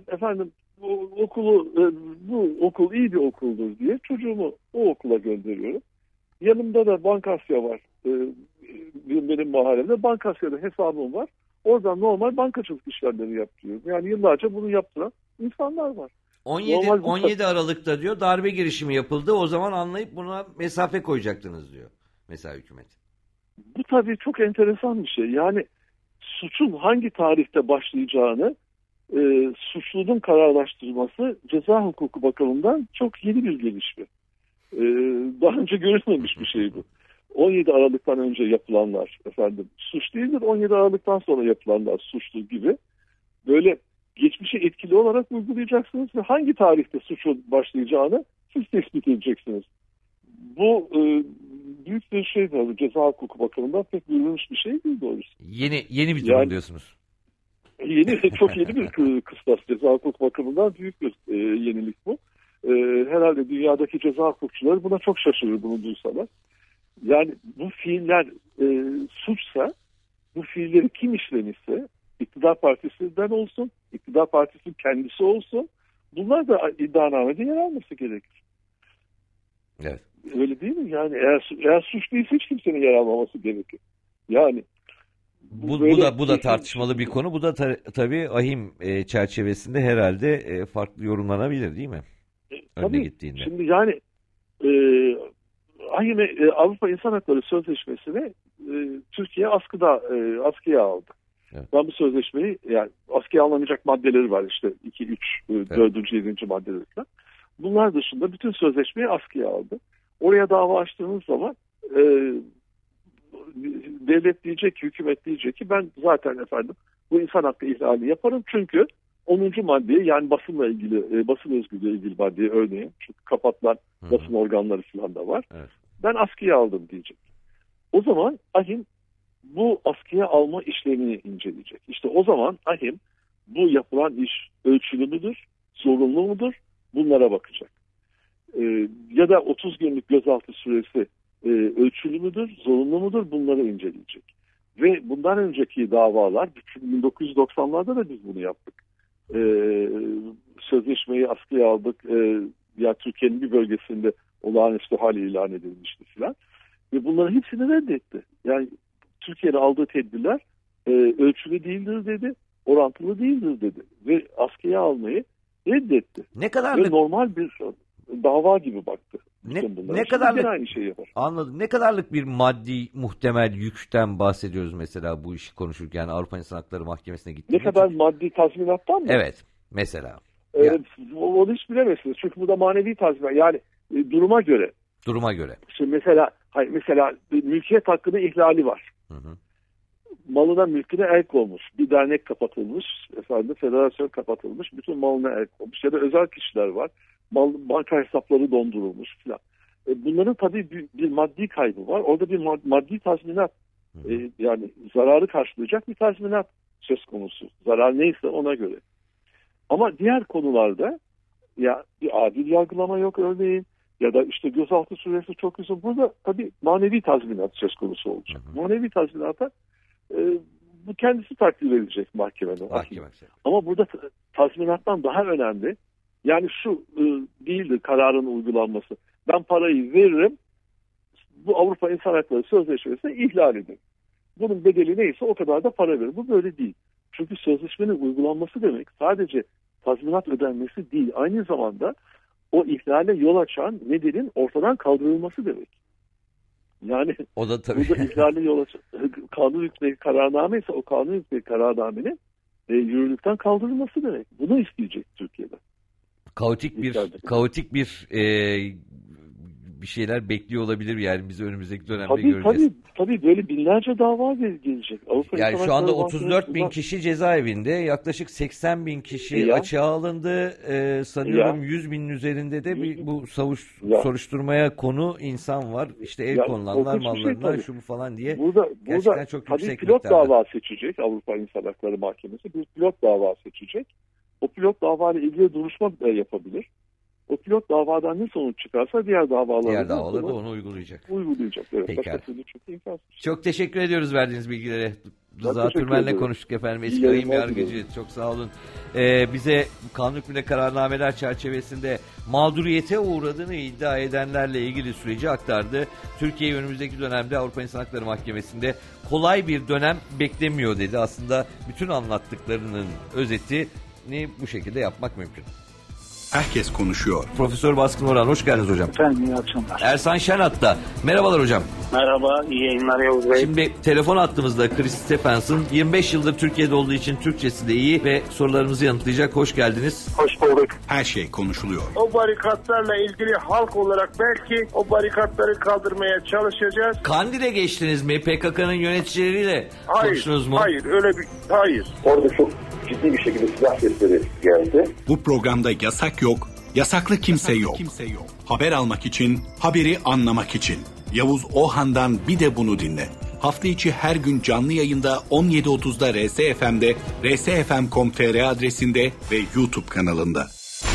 bu okul iyi bir okuldur diye çocuğumu o okula gönderiyorum. Yanımda da Bank Asya var. Benim mahallemde Bank Asya'da hesabım var. Oradan normal bankacılık işlemleri yapıyorum. Yani yıllarca bunu yaptıran insanlar var. 17 Aralık'ta diyor darbe girişimi yapıldı. O zaman anlayıp buna mesafe koyacaktınız diyor mesela hükümet. Bu tabii çok enteresan bir şey. Yani suçun hangi tarihte başlayacağını suçlunun kararlaştırması ceza hukuku bakımından çok yeni bir gelişme. Daha önce görülmemiş bir şey bu. 17 Aralık'tan önce yapılanlar suç değildir. 17 Aralık'tan sonra yapılanlar suçlu gibi. Böyle geçmişe etkili olarak uygulayacaksınız ve hangi tarihte suçun başlayacağını siz tespit edeceksiniz. Bu büyük bir şey tabii ceza hukuku bakımından pek görülmüş bir şey değil doğrusu. Yeni bir durum diyorsunuz. Çok yeni bir kıstas ceza hukuku bakımından büyük bir yenilik bu. Herhalde dünyadaki ceza hukukçuları buna çok şaşırır bunu duysalar. Yani bu fiiller suçsa bu fiilleri kim işlemişse iktidar partisinden olsun, iktidar partisinin kendisi olsun bunlar da iddianamede yer alması gerekir. Evet. Öyle değil mi? Yani eğer suç değilse hiç kimsenin yer almaması gerekir. Yani bu da tartışmalı bir konu. Bu da tabii ahim çerçevesinde herhalde farklı yorumlanabilir değil mi? Tabii. Gittiğinde. Şimdi yani Avrupa İnsan Hakları Sözleşmesi'ni Türkiye askıya aldı. Evet. Ben bu sözleşmeyi yani askıya alınacak maddeleri var işte 2, 3, 4, 7. maddeler. Bunlar dışında bütün sözleşmeyi askıya aldı. Oraya dava açtığınız zaman devlet diyecek ki, hükümet diyecek ki ben zaten bu insan hakkı ihlali yaparım çünkü 10. maddeye yani basınla ilgili, basın özgürlüğüyle ilgili maddeye örneğin çünkü kapatılan basın organları falan da var. Evet. ben askıya aldım diyecek. O zaman AİHM bu askıya alma işlemini inceleyecek. İşte o zaman AİHM bu yapılan iş ölçülü müdür, zorunlu mudur, bunlara bakacak. Ya da 30 günlük gözaltı süresi ölçülü müdür, zorunlu mudur, bunları inceleyecek. Ve bundan önceki davalar, 1990'larda da biz bunu yaptık. Sözleşmeyi askıya aldık. Ya Türkiye'nin bir bölgesinde olağanüstü hal ilan edilmişti filan. Ve bunların hepsini reddetti. Yani Türkiye'nin aldığı tedbirler ölçülü değildir dedi, orantılı değildir dedi. Ve askıya almayı reddetti. Ne kadarlık... Ve normal bir dava gibi baktı. Ne kadarlık... aynı şeyi yapar. Anladım. Ne kadarlık bir maddi muhtemel yükten bahsediyoruz mesela bu işi konuşurken Avrupa İnsan Hakları Mahkemesi'ne gittiğinde? Ne kadar maddi tazminattan mı? Evet. Mesela. Onu hiç bilemezsiniz. Çünkü bu da manevi tazminat. Yani duruma göre. Duruma göre. Şimdi mesela mülkiyet hakkının ihlali var. Hı. Malına mülküne el konmuş. Bir dernek kapatılmış. Federasyon kapatılmış. Bütün malına el konmuş. Ya da özel kişiler var. Banka hesapları dondurulmuş filan. Bunların tabii bir maddi kaybı var. Orada bir maddi tazminat, yani zararı karşılayacak bir tazminat söz konusu. Zarar neyse ona göre. Ama diğer konularda ya bir adil yargılama yok örneğin, ya da işte gözaltı süresi çok uzun. Burada tabii manevi tazminat söz konusu olacak. Manevi tazminata bu kendisi takdir edilecek mahkemede. Ama burada tazminattan daha önemli. Yani şu değildir kararın uygulanması. Ben parayı veririm, bu Avrupa İnsan Hakları Sözleşmesi'ne ihlal edin. Bunun bedeli neyse o kadar da para verin. Bu böyle değil. Çünkü sözleşmenin uygulanması demek sadece tazminat ödenmesi değil. Aynı zamanda o ihlale yol açan nedenin ortadan kaldırılması demek. Yani o da tabii. Burada ihlale yol açan kanun hükmü kararname ise o kanun hükmü kararnamenin yürürlükten kaldırılması demek. Bunu isteyecek Türkiye'de. Kaotik bir şeyler bekliyor olabilir yani bizi önümüzdeki dönemde göreceğiz. Tabii böyle binlerce dava gelecek. Yani şu anda 34 bin kişi cezaevinde, yaklaşık 80 bin kişi açığa alındı. Sanıyorum 100 binin üzerinde de bu soruşturmaya konu insan var. İşte el konulanlar mallarına şu bu falan diye. Burada çok tabii pilot dava seçecek Avrupa İnsan Hakları Mahkemesi. Bir pilot dava seçecek. O pilot davayla ilgili duruşma yapabilir. O pilot davadan ne sonuç çıkarsa diğer davalarda da onu uygulayacak. Evet. Pekala. Çok teşekkür ediyoruz verdiğiniz bilgilere. Rıza Türmen'le konuştuk efendim. Eski Ayım Yargıcı. Çok sağ olun. Bize kanun hükmünde kararnameler çerçevesinde mağduriyete uğradığını iddia edenlerle ilgili süreci aktardı. Türkiye'yi önümüzdeki dönemde Avrupa İnsan Hakları Mahkemesi'nde kolay bir dönem beklemiyor dedi. Aslında bütün anlattıklarının özetini bu şekilde yapmak mümkün. Herkes konuşuyor. Profesör Baskın Orhan, hoş geldiniz hocam. Efendim, iyi akşamlar. Ersan Şen hatta. Merhabalar hocam. Merhaba, iyi yayınlar Yavuz Bey. Şimdi telefon attığımızda Chris Stefans'ın 25 yıldır Türkiye'de olduğu için Türkçesi de iyi ve sorularımızı yanıtlayacak. Hoş geldiniz. Hoş bulduk. Her şey konuşuluyor. O barikatlarla ilgili halk olarak belki o barikatları kaldırmaya çalışacağız. Kandil'e geçtiniz mi? PKK'nın yöneticileriyle konuştunuz mu? Hayır. Orada çok ciddi bir şekilde silah sesleri geldi. Bu programda yasak yok, yasaklı kimse yok. Haber almak için, haberi anlamak için. Yavuz Ohan'dan bir de bunu dinle. Hafta içi her gün canlı yayında 17.30'da RSFM'de, rsfm.com.tr adresinde ve YouTube kanalında.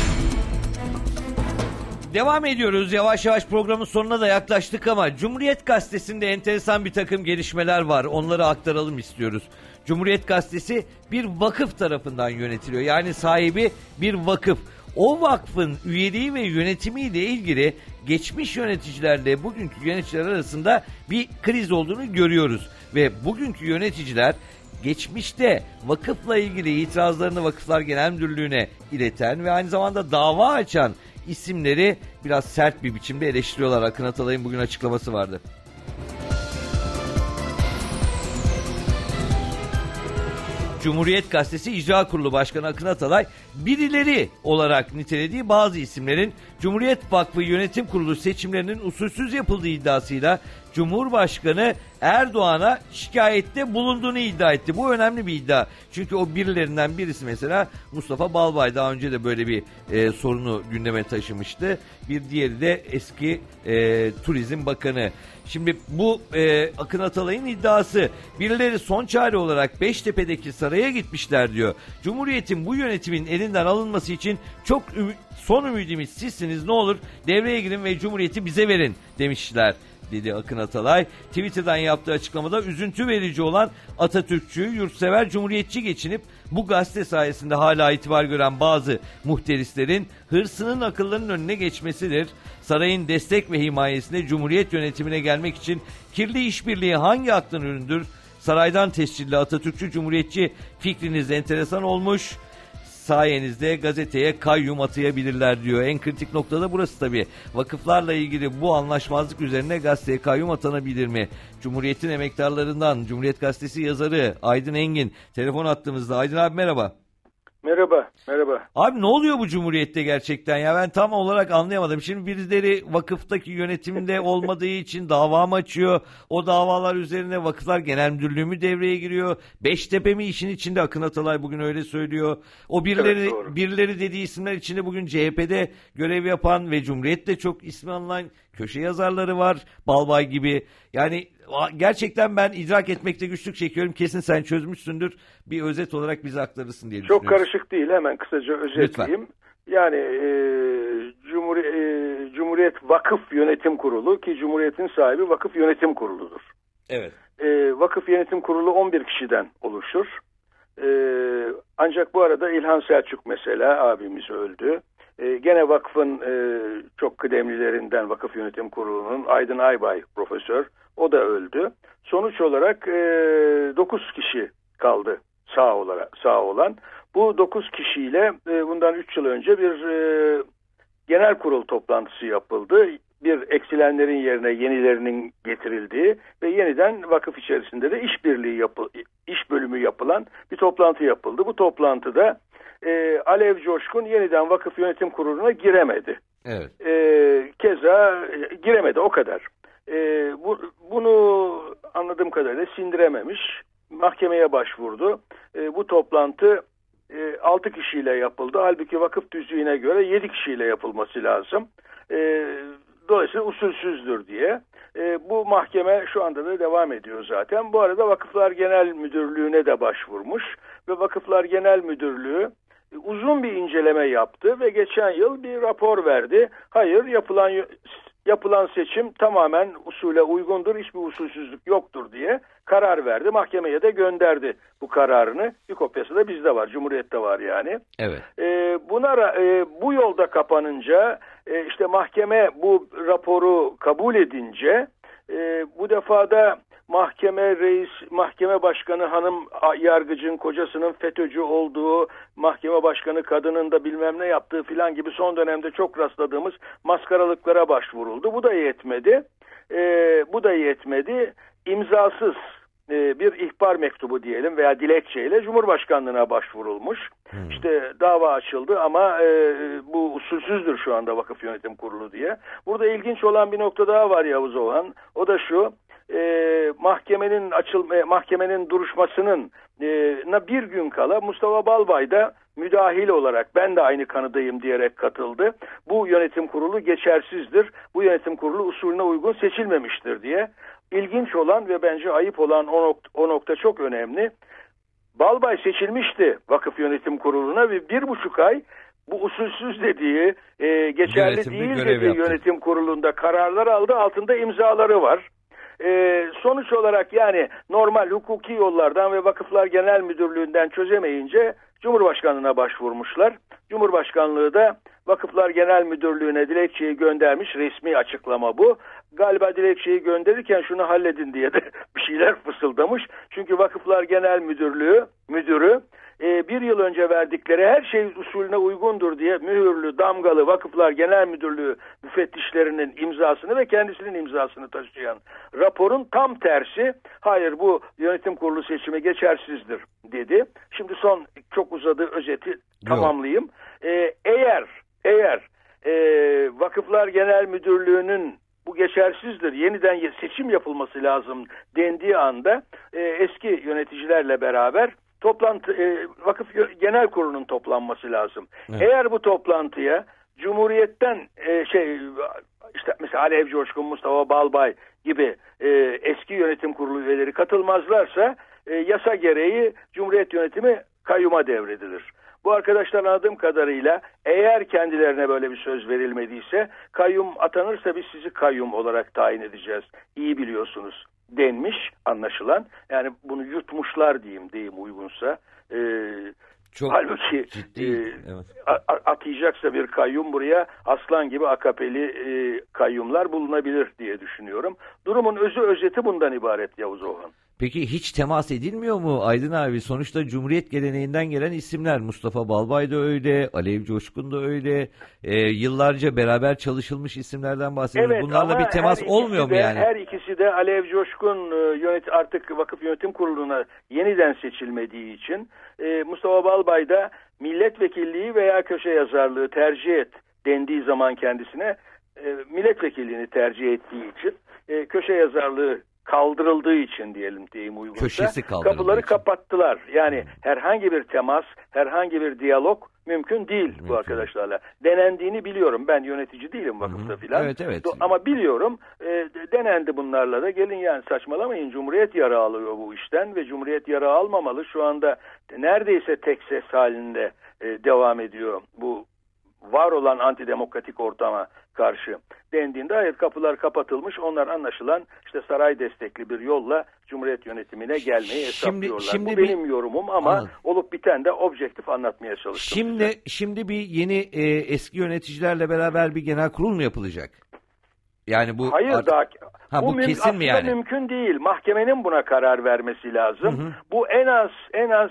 Devam ediyoruz. Yavaş yavaş programın sonuna da yaklaştık ama Cumhuriyet Gazetesi'nde enteresan bir takım gelişmeler var. Onları aktaralım istiyoruz. Cumhuriyet Gazetesi bir vakıf tarafından yönetiliyor. Yani sahibi bir vakıf. O vakfın üyeliği ve yönetimiyle ilgili geçmiş yöneticilerle bugünkü yöneticiler arasında bir kriz olduğunu görüyoruz. Ve bugünkü yöneticiler geçmişte vakıfla ilgili itirazlarını Vakıflar Genel Müdürlüğü'ne ileten ve aynı zamanda dava açan isimleri biraz sert bir biçimde eleştiriyorlar. Akın Atalay'ın bugün açıklaması vardı. Cumhuriyet Gazetesi İcra Kurulu Başkanı Akın Atalay, birileri olarak nitelediği bazı isimlerin Cumhuriyet Vakfı Yönetim Kurulu seçimlerinin usulsüz yapıldığı iddiasıyla Cumhurbaşkanı Erdoğan'a şikayette bulunduğunu iddia etti. Bu önemli bir iddia. Çünkü o birilerinden birisi mesela Mustafa Balbay daha önce de böyle bir sorunu gündeme taşımıştı. Bir diğeri de eski Turizm Bakanı. Şimdi bu Akın Atalay'ın iddiası. Birileri son çare olarak Beştepe'deki saraya gitmişler diyor. Cumhuriyet'in bu yönetimin elinden alınması için çok son ümidimiz sizsiniz, ne olur devreye girin ve Cumhuriyet'i bize verin demişler dedi Akın Atalay. Twitter'dan yaptığı açıklamada üzüntü verici olan Atatürkçü, yurtsever, cumhuriyetçi geçinip bu gazete sayesinde hala itibar gören bazı muhterislerin hırsının akıllarının önüne geçmesidir. Sarayın destek ve himayesinde Cumhuriyet yönetimine gelmek için kirli işbirliği hangi aklın üründür? Saraydan tescilli Atatürkçü, cumhuriyetçi fikriniz enteresan olmuş. Sayenizde gazeteye kayyum atayabilirler diyor. En kritik noktada burası tabii. Vakıflarla ilgili bu anlaşmazlık üzerine gazeteye kayyum atanabilir mi? Cumhuriyet'in emektarlarından Cumhuriyet Gazetesi yazarı Aydın Engin telefon attığımızda. Aydın abi merhaba. Merhaba. Abi ne oluyor bu Cumhuriyet'te gerçekten ya? Ben tam olarak anlayamadım. Şimdi birileri vakıftaki yönetimde olmadığı için dava mı açıyor? O davalar üzerine Vakıflar Genel Müdürlüğü mü devreye giriyor? Beştepe mi işin içinde? Akın Atalay bugün öyle söylüyor. O birileri dediği isimler içinde bugün CHP'de görev yapan ve Cumhuriyet'te çok ismi anılan köşe yazarları var. Balbay gibi. Yani gerçekten ben idrak etmekte güçlük çekiyorum. Kesin sen çözmüşsündür. Bir özet olarak bize aktarırsın diye düşünüyorum. Çok karışık değil. Hemen kısaca özetleyeyim. Lütfen. Yani Cumhuriyet Vakıf Yönetim Kurulu, ki Cumhuriyet'in sahibi Vakıf Yönetim Kurulu'dur. Evet. Vakıf Yönetim Kurulu 11 kişiden oluşur. Ancak bu arada İlhan Selçuk mesela abimiz öldü. Gene vakfın çok kıdemlilerinden Vakıf Yönetim Kurulu'nun Aydın Aybay profesör, o da öldü. Sonuç olarak 9 kişi kaldı sağ olan. Bu 9 kişiyle bundan 3 yıl önce bir genel kurul toplantısı yapıldı. Bir eksilenlerin yerine yenilerinin getirildiği ve yeniden vakıf içerisinde de iş bölümü yapılan bir toplantı yapıldı. Bu toplantıda Alev Coşkun yeniden Vakıf Yönetim Kurulu'na giremedi. Evet. Keza giremedi, o kadar. Bunu anladığım kadarıyla sindirememiş. Mahkemeye başvurdu. Bu toplantı 6 kişiyle yapıldı. Halbuki vakıf tüzüğüne göre 7 kişiyle yapılması lazım. Dolayısıyla usulsüzdür diye. Bu mahkeme şu anda da devam ediyor zaten. Bu arada Vakıflar Genel Müdürlüğü'ne de başvurmuş ve Vakıflar Genel Müdürlüğü uzun bir inceleme yaptı ve geçen yıl bir rapor verdi. Hayır, yapılan seçim tamamen usule uygundur, hiçbir usulsüzlük yoktur diye karar verdi. Mahkemeye de gönderdi bu kararını. Bir kopyası da bizde var, Cumhuriyet'te var yani. Evet. Bu yolda kapanınca işte mahkeme bu raporu kabul edince bu defada mahkeme başkanı hanım yargıcın kocasının FETÖ'cü olduğu, mahkeme başkanı kadının da bilmem ne yaptığı filan gibi son dönemde çok rastladığımız maskaralıklara başvuruldu. Bu da yetmedi. İmzasız bir ihbar mektubu diyelim veya dilekçeyle Cumhurbaşkanlığına başvurulmuş. İşte dava açıldı ama bu usulsüzdür şu anda Vakıf Yönetim Kurulu diye. Burada ilginç olan bir nokta daha var Yavuz Oğan. O da şu: mahkemenin duruşmasının bir gün kala Mustafa Balbay da müdahil olarak ben de aynı kanıdayım diyerek katıldı. Bu yönetim kurulu geçersizdir. Bu yönetim kurulu usulüne uygun seçilmemiştir diye. İlginç olan ve bence ayıp olan o nokta çok önemli. Balbay seçilmişti Vakıf Yönetim Kurulu'na ve 1,5 ay bu usulsüz dediği, geçerli değil dediği yönetim kurulunda kararlar aldı, altında imzaları var. Sonuç olarak yani normal hukuki yollardan ve Vakıflar Genel Müdürlüğü'nden çözemeyince Cumhurbaşkanlığına başvurmuşlar. Cumhurbaşkanlığı da Vakıflar Genel Müdürlüğü'ne dilekçeyi göndermiş, resmi açıklama bu. Galiba dilekçeyi gönderirken şunu halledin diye de bir şeyler fısıldamış. Çünkü Vakıflar Genel Müdürü bir yıl önce verdikleri her şey usulüne uygundur diye mühürlü, damgalı Vakıflar Genel Müdürlüğü müfettişlerinin imzasını ve kendisinin imzasını taşıyan raporun tam tersi, hayır bu yönetim kurulu seçimi geçersizdir dedi. Şimdi son çok uzadı özeti tamamlayayım. Eğer Vakıflar Genel Müdürlüğü'nün bu geçersizdir, yeniden seçim yapılması lazım dendiği anda eski yöneticilerle beraber Vakıf Genel Kurulu'nun toplanması lazım. Evet. Eğer bu toplantıya Cumhuriyet'ten işte mesela Alev Coşkun, Mustafa Balbay gibi eski yönetim kurulu üyeleri katılmazlarsa yasa gereği Cumhuriyet yönetimi kayyuma devredilir. Bu arkadaşlar anladığım kadarıyla eğer kendilerine böyle bir söz verilmediyse kayyum atanırsa biz sizi kayyum olarak tayin edeceğiz. İyi biliyorsunuz denmiş anlaşılan. Yani bunu yutmuşlar deyim uygunsa. Çok halbuki evet. Atayacaksa bir kayyum buraya aslan gibi AKP'li kayyumlar bulunabilir diye düşünüyorum. Durumun özeti bundan ibaret Yavuz Oğhan. Peki hiç temas edilmiyor mu Aydın abi? Sonuçta Cumhuriyet geleneğinden gelen isimler. Mustafa Balbay da öyle, Alev Coşkun da öyle. Yıllarca beraber çalışılmış isimlerden bahsediyoruz. Evet, bunlarla bir temas olmuyor mu yani? Her ikisi de Alev Coşkun artık Vakıf Yönetim Kurulu'na yeniden seçilmediği için Mustafa Balbay da milletvekilliği veya köşe yazarlığı tercih et dendiği zaman kendisine milletvekilliğini tercih ettiği için köşe yazarlığı kaldırıldığı için diyeyim uygunsa kapıları kapattılar. Yani herhangi bir temas, herhangi bir diyalog mümkün değil bu arkadaşlarla. Denendiğini biliyorum. Ben yönetici değilim vakıfta filan. Evet. Ama biliyorum denendi bunlarla da. Gelin yani saçmalamayın. Cumhuriyet yara alıyor bu işten ve Cumhuriyet yara almamalı. Şu anda neredeyse tek ses halinde devam ediyor bu var olan antidemokratik ortama karşı dendiğinde hayır kapılar kapatılmış. Onlar anlaşılan işte saray destekli bir yolla Cumhuriyet yönetimine gelmeyi hesaplıyorlar. Bu benim yorumum ama anladım. Olup biten de objektif anlatmaya çalıştım. Şimdi bir yeni eski yöneticilerle beraber bir genel kurul mu yapılacak? Yani bu hayır bu kesin mi yani? Mümkün değil. Mahkemenin buna karar vermesi lazım. Bu en az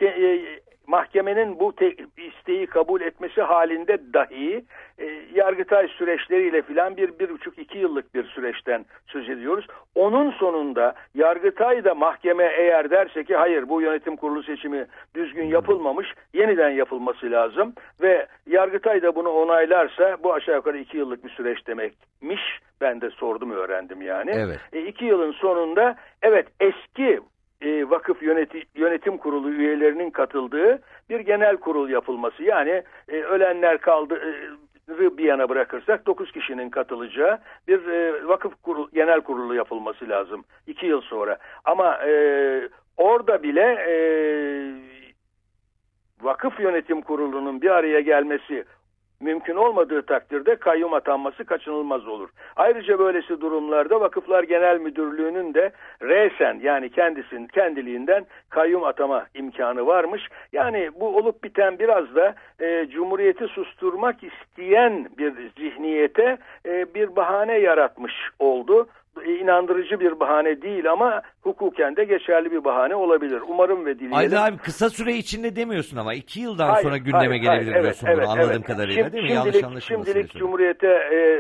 mahkemenin bu isteği kabul etmesi halinde dahi Yargıtay süreçleriyle filan 1,5-2 yıllık bir süreçten söz ediyoruz. Onun sonunda Yargıtay da mahkeme eğer derse ki hayır bu yönetim kurulu seçimi düzgün yapılmamış, yeniden yapılması lazım ve Yargıtay da bunu onaylarsa bu aşağı yukarı 2 yıllık bir süreç demekmiş. Ben de sordum öğrendim yani. Evet. 2 yılın sonunda evet eski vakıf yönetim kurulu üyelerinin katıldığı bir genel kurul yapılması. Yani ölenler bir yana bırakırsak 9 kişinin katılacağı bir vakıf genel kurulu yapılması lazım 2 yıl sonra. Ama orada bile vakıf yönetim kurulunun bir araya gelmesi mümkün olmadığı takdirde kayyum atanması kaçınılmaz olur. Ayrıca böylesi durumlarda Vakıflar Genel Müdürlüğü'nün de resen yani kendiliğinden kayyum atama imkanı varmış. Yani bu olup biten biraz da Cumhuriyeti susturmak isteyen bir zihniyete bir bahane yaratmış oldu. İnandırıcı bir bahane değil ama hukuken de geçerli bir bahane olabilir. Umarım ve dileyelim. Aydın abi kısa süre içinde demiyorsun ama 2 yıldan sonra gündeme gelebilir diyorsun bunu anladığım kadarıyla değil mi? Yanlış anlaşılmasın. Şimdilik Cumhuriyet'e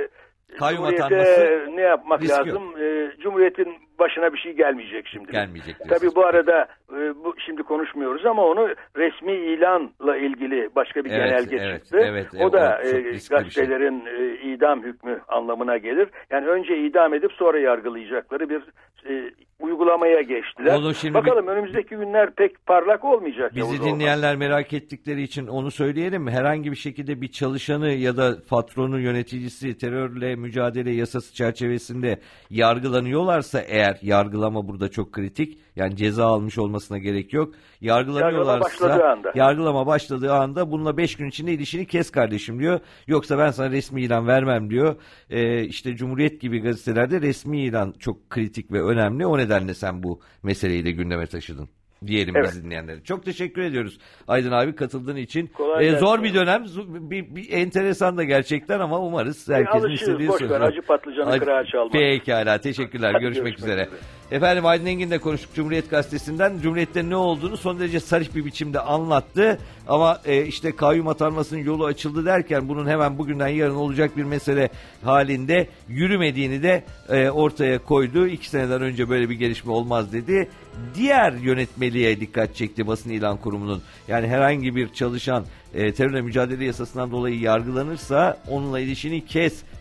ne yapmak lazım? Cumhuriyet'in başına bir şey gelmeyecek şimdi. Gelmeyecek diyorsun. Tabii bu arada şimdi konuşmuyoruz ama onu resmi ilanla ilgili başka bir genelge çıktı. Evet, o da gazetelerin idam hükmü anlamına gelir. Yani önce idam edip sonra yargılayacakları bir uygulamaya geçtiler. Bakalım önümüzdeki günler pek parlak olmayacak. Bizi dinleyenler merak ettikleri için onu söyleyelim. Herhangi bir şekilde bir çalışanı ya da patronu, yöneticisi terörle mücadele yasası çerçevesinde yargılanıyorlarsa eğer, yargılama burada çok kritik. Yani ceza almış olmasına gerek yok. Yargılama başladığı anda bununla 5 gün içinde ilişkini kes kardeşim diyor. Yoksa ben sana resmi ilan vermem diyor. İşte Cumhuriyet gibi gazetelerde resmi ilan çok kritik ve önemli. O nedenle sen bu meseleyi de gündeme taşıdın. Diyelim biz dinleyenlere. Çok teşekkür ediyoruz Aydın abi katıldığın için. Zor bir dönem, bir enteresan da gerçekten ama umarız herkesin istediği söz. Acı patlıcanı kırağa çalmak. Pekala, teşekkürler. Görüşmek üzere. Efendim Aydın Engin'le konuştuk Cumhuriyet Gazetesi'nden. Cumhuriyet'te ne olduğunu son derece sarih bir biçimde anlattı. Ama işte kayyum atanmasının yolu açıldı derken bunun hemen bugünden yarın olacak bir mesele halinde yürümediğini de ortaya koydu. 2 seneden önce böyle bir gelişme olmaz dedi. Diğer yönetmeliğe dikkat çekti basın ilan kurumunun. Yani herhangi bir çalışan terörle mücadele yasasından dolayı yargılanırsa onunla ilişkini kes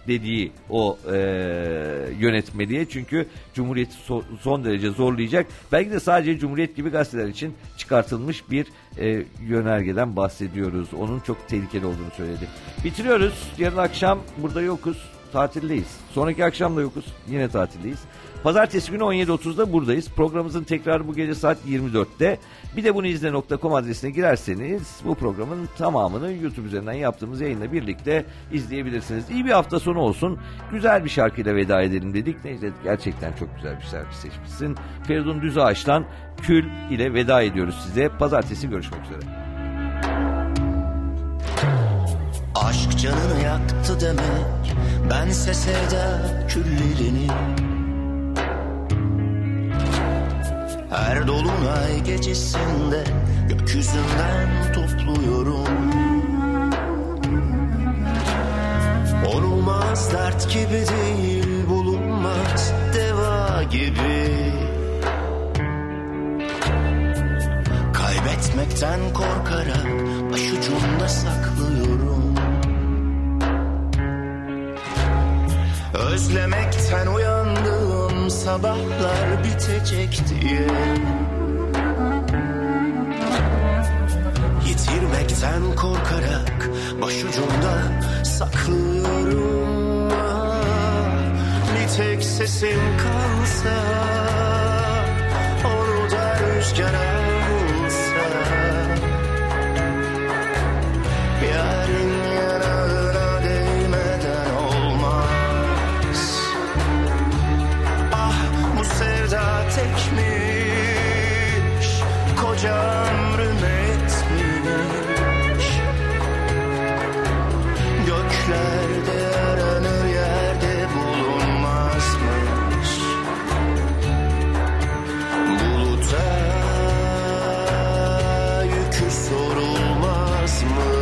dediği o yönetmeliğe. Çünkü Cumhuriyet'i son derece zorlayacak. Belki de sadece Cumhuriyet gibi gazeteler için çıkartılmış bir yönergeden bahsediyoruz. Onun çok tehlikeli olduğunu söyledi. Bitiriyoruz. Yarın akşam burada yokuz. Tatildeyiz. Sonraki akşam da yokuz. Yine tatildeyiz. Pazartesi günü 17.30'da buradayız. Programımızın tekrarı bu gece saat 24'te. Bir de bunu izle.com adresine girerseniz bu programın tamamını YouTube üzerinden yaptığımız yayınla birlikte izleyebilirsiniz. İyi bir hafta sonu olsun. Güzel bir şarkıyla veda edelim dedik. Neyse, gerçekten çok güzel bir şarkı seçmişsin. Feridun Düzağaç'tan Kül ile veda ediyoruz size. Pazartesi görüşmek üzere. Aşk canını yaktı demek, bense sevda küllerini. Her dolunay gecesinde gökyüzünden topluyorum. Olmaz dert gibi değil, bulunmaz deva gibi. Kaybetmekten korkarak başucumda saklıyorum. Özlemekten uyandığım sabahlar bitecek diye. Yitirmekten korkarak başucumda saklıyorum. Bir tek sesim kalsa, onu da rüzgar alsa. Yarın yanağına değmeden olmaz. Ah, bu sevda tekmiş, koca ömrüm etmiş. Göklerde aranır, yerde bulunmazmış. Buluta yükü sorulmazmış.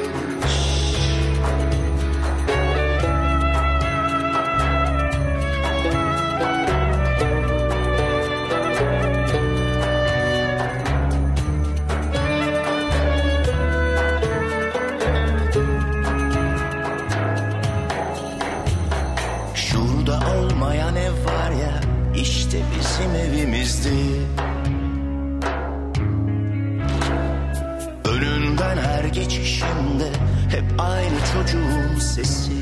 Şurada olmayan ev var ya, işte bizim evimizdi. Önünden her geçişimde hep aynı çocuğun sesi.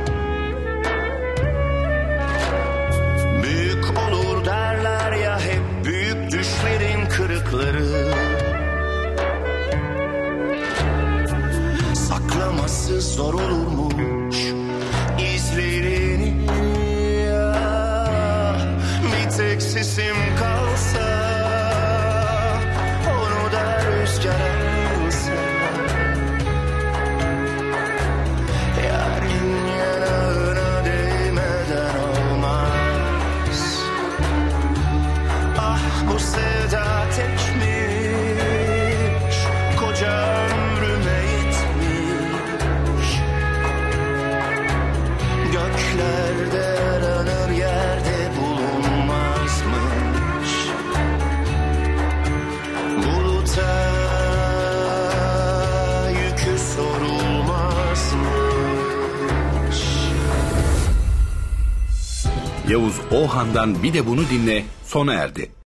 Büyük olur derler ya hep büyük düşlerin kırıkları. Saklaması zor olurmuş izlerini. Bir tek sesim kalsa, onu da rüzgar alsa. Yarın yanağına değmeden olmaz. Ah, bu sevda tekmiş, koca ömrüme yetmiş. Göklerde aranır, yerde bulunmazmış. Buluta yükü sorulmazmış. Yavuz Ohan'dan bir de bunu dinle sona erdi.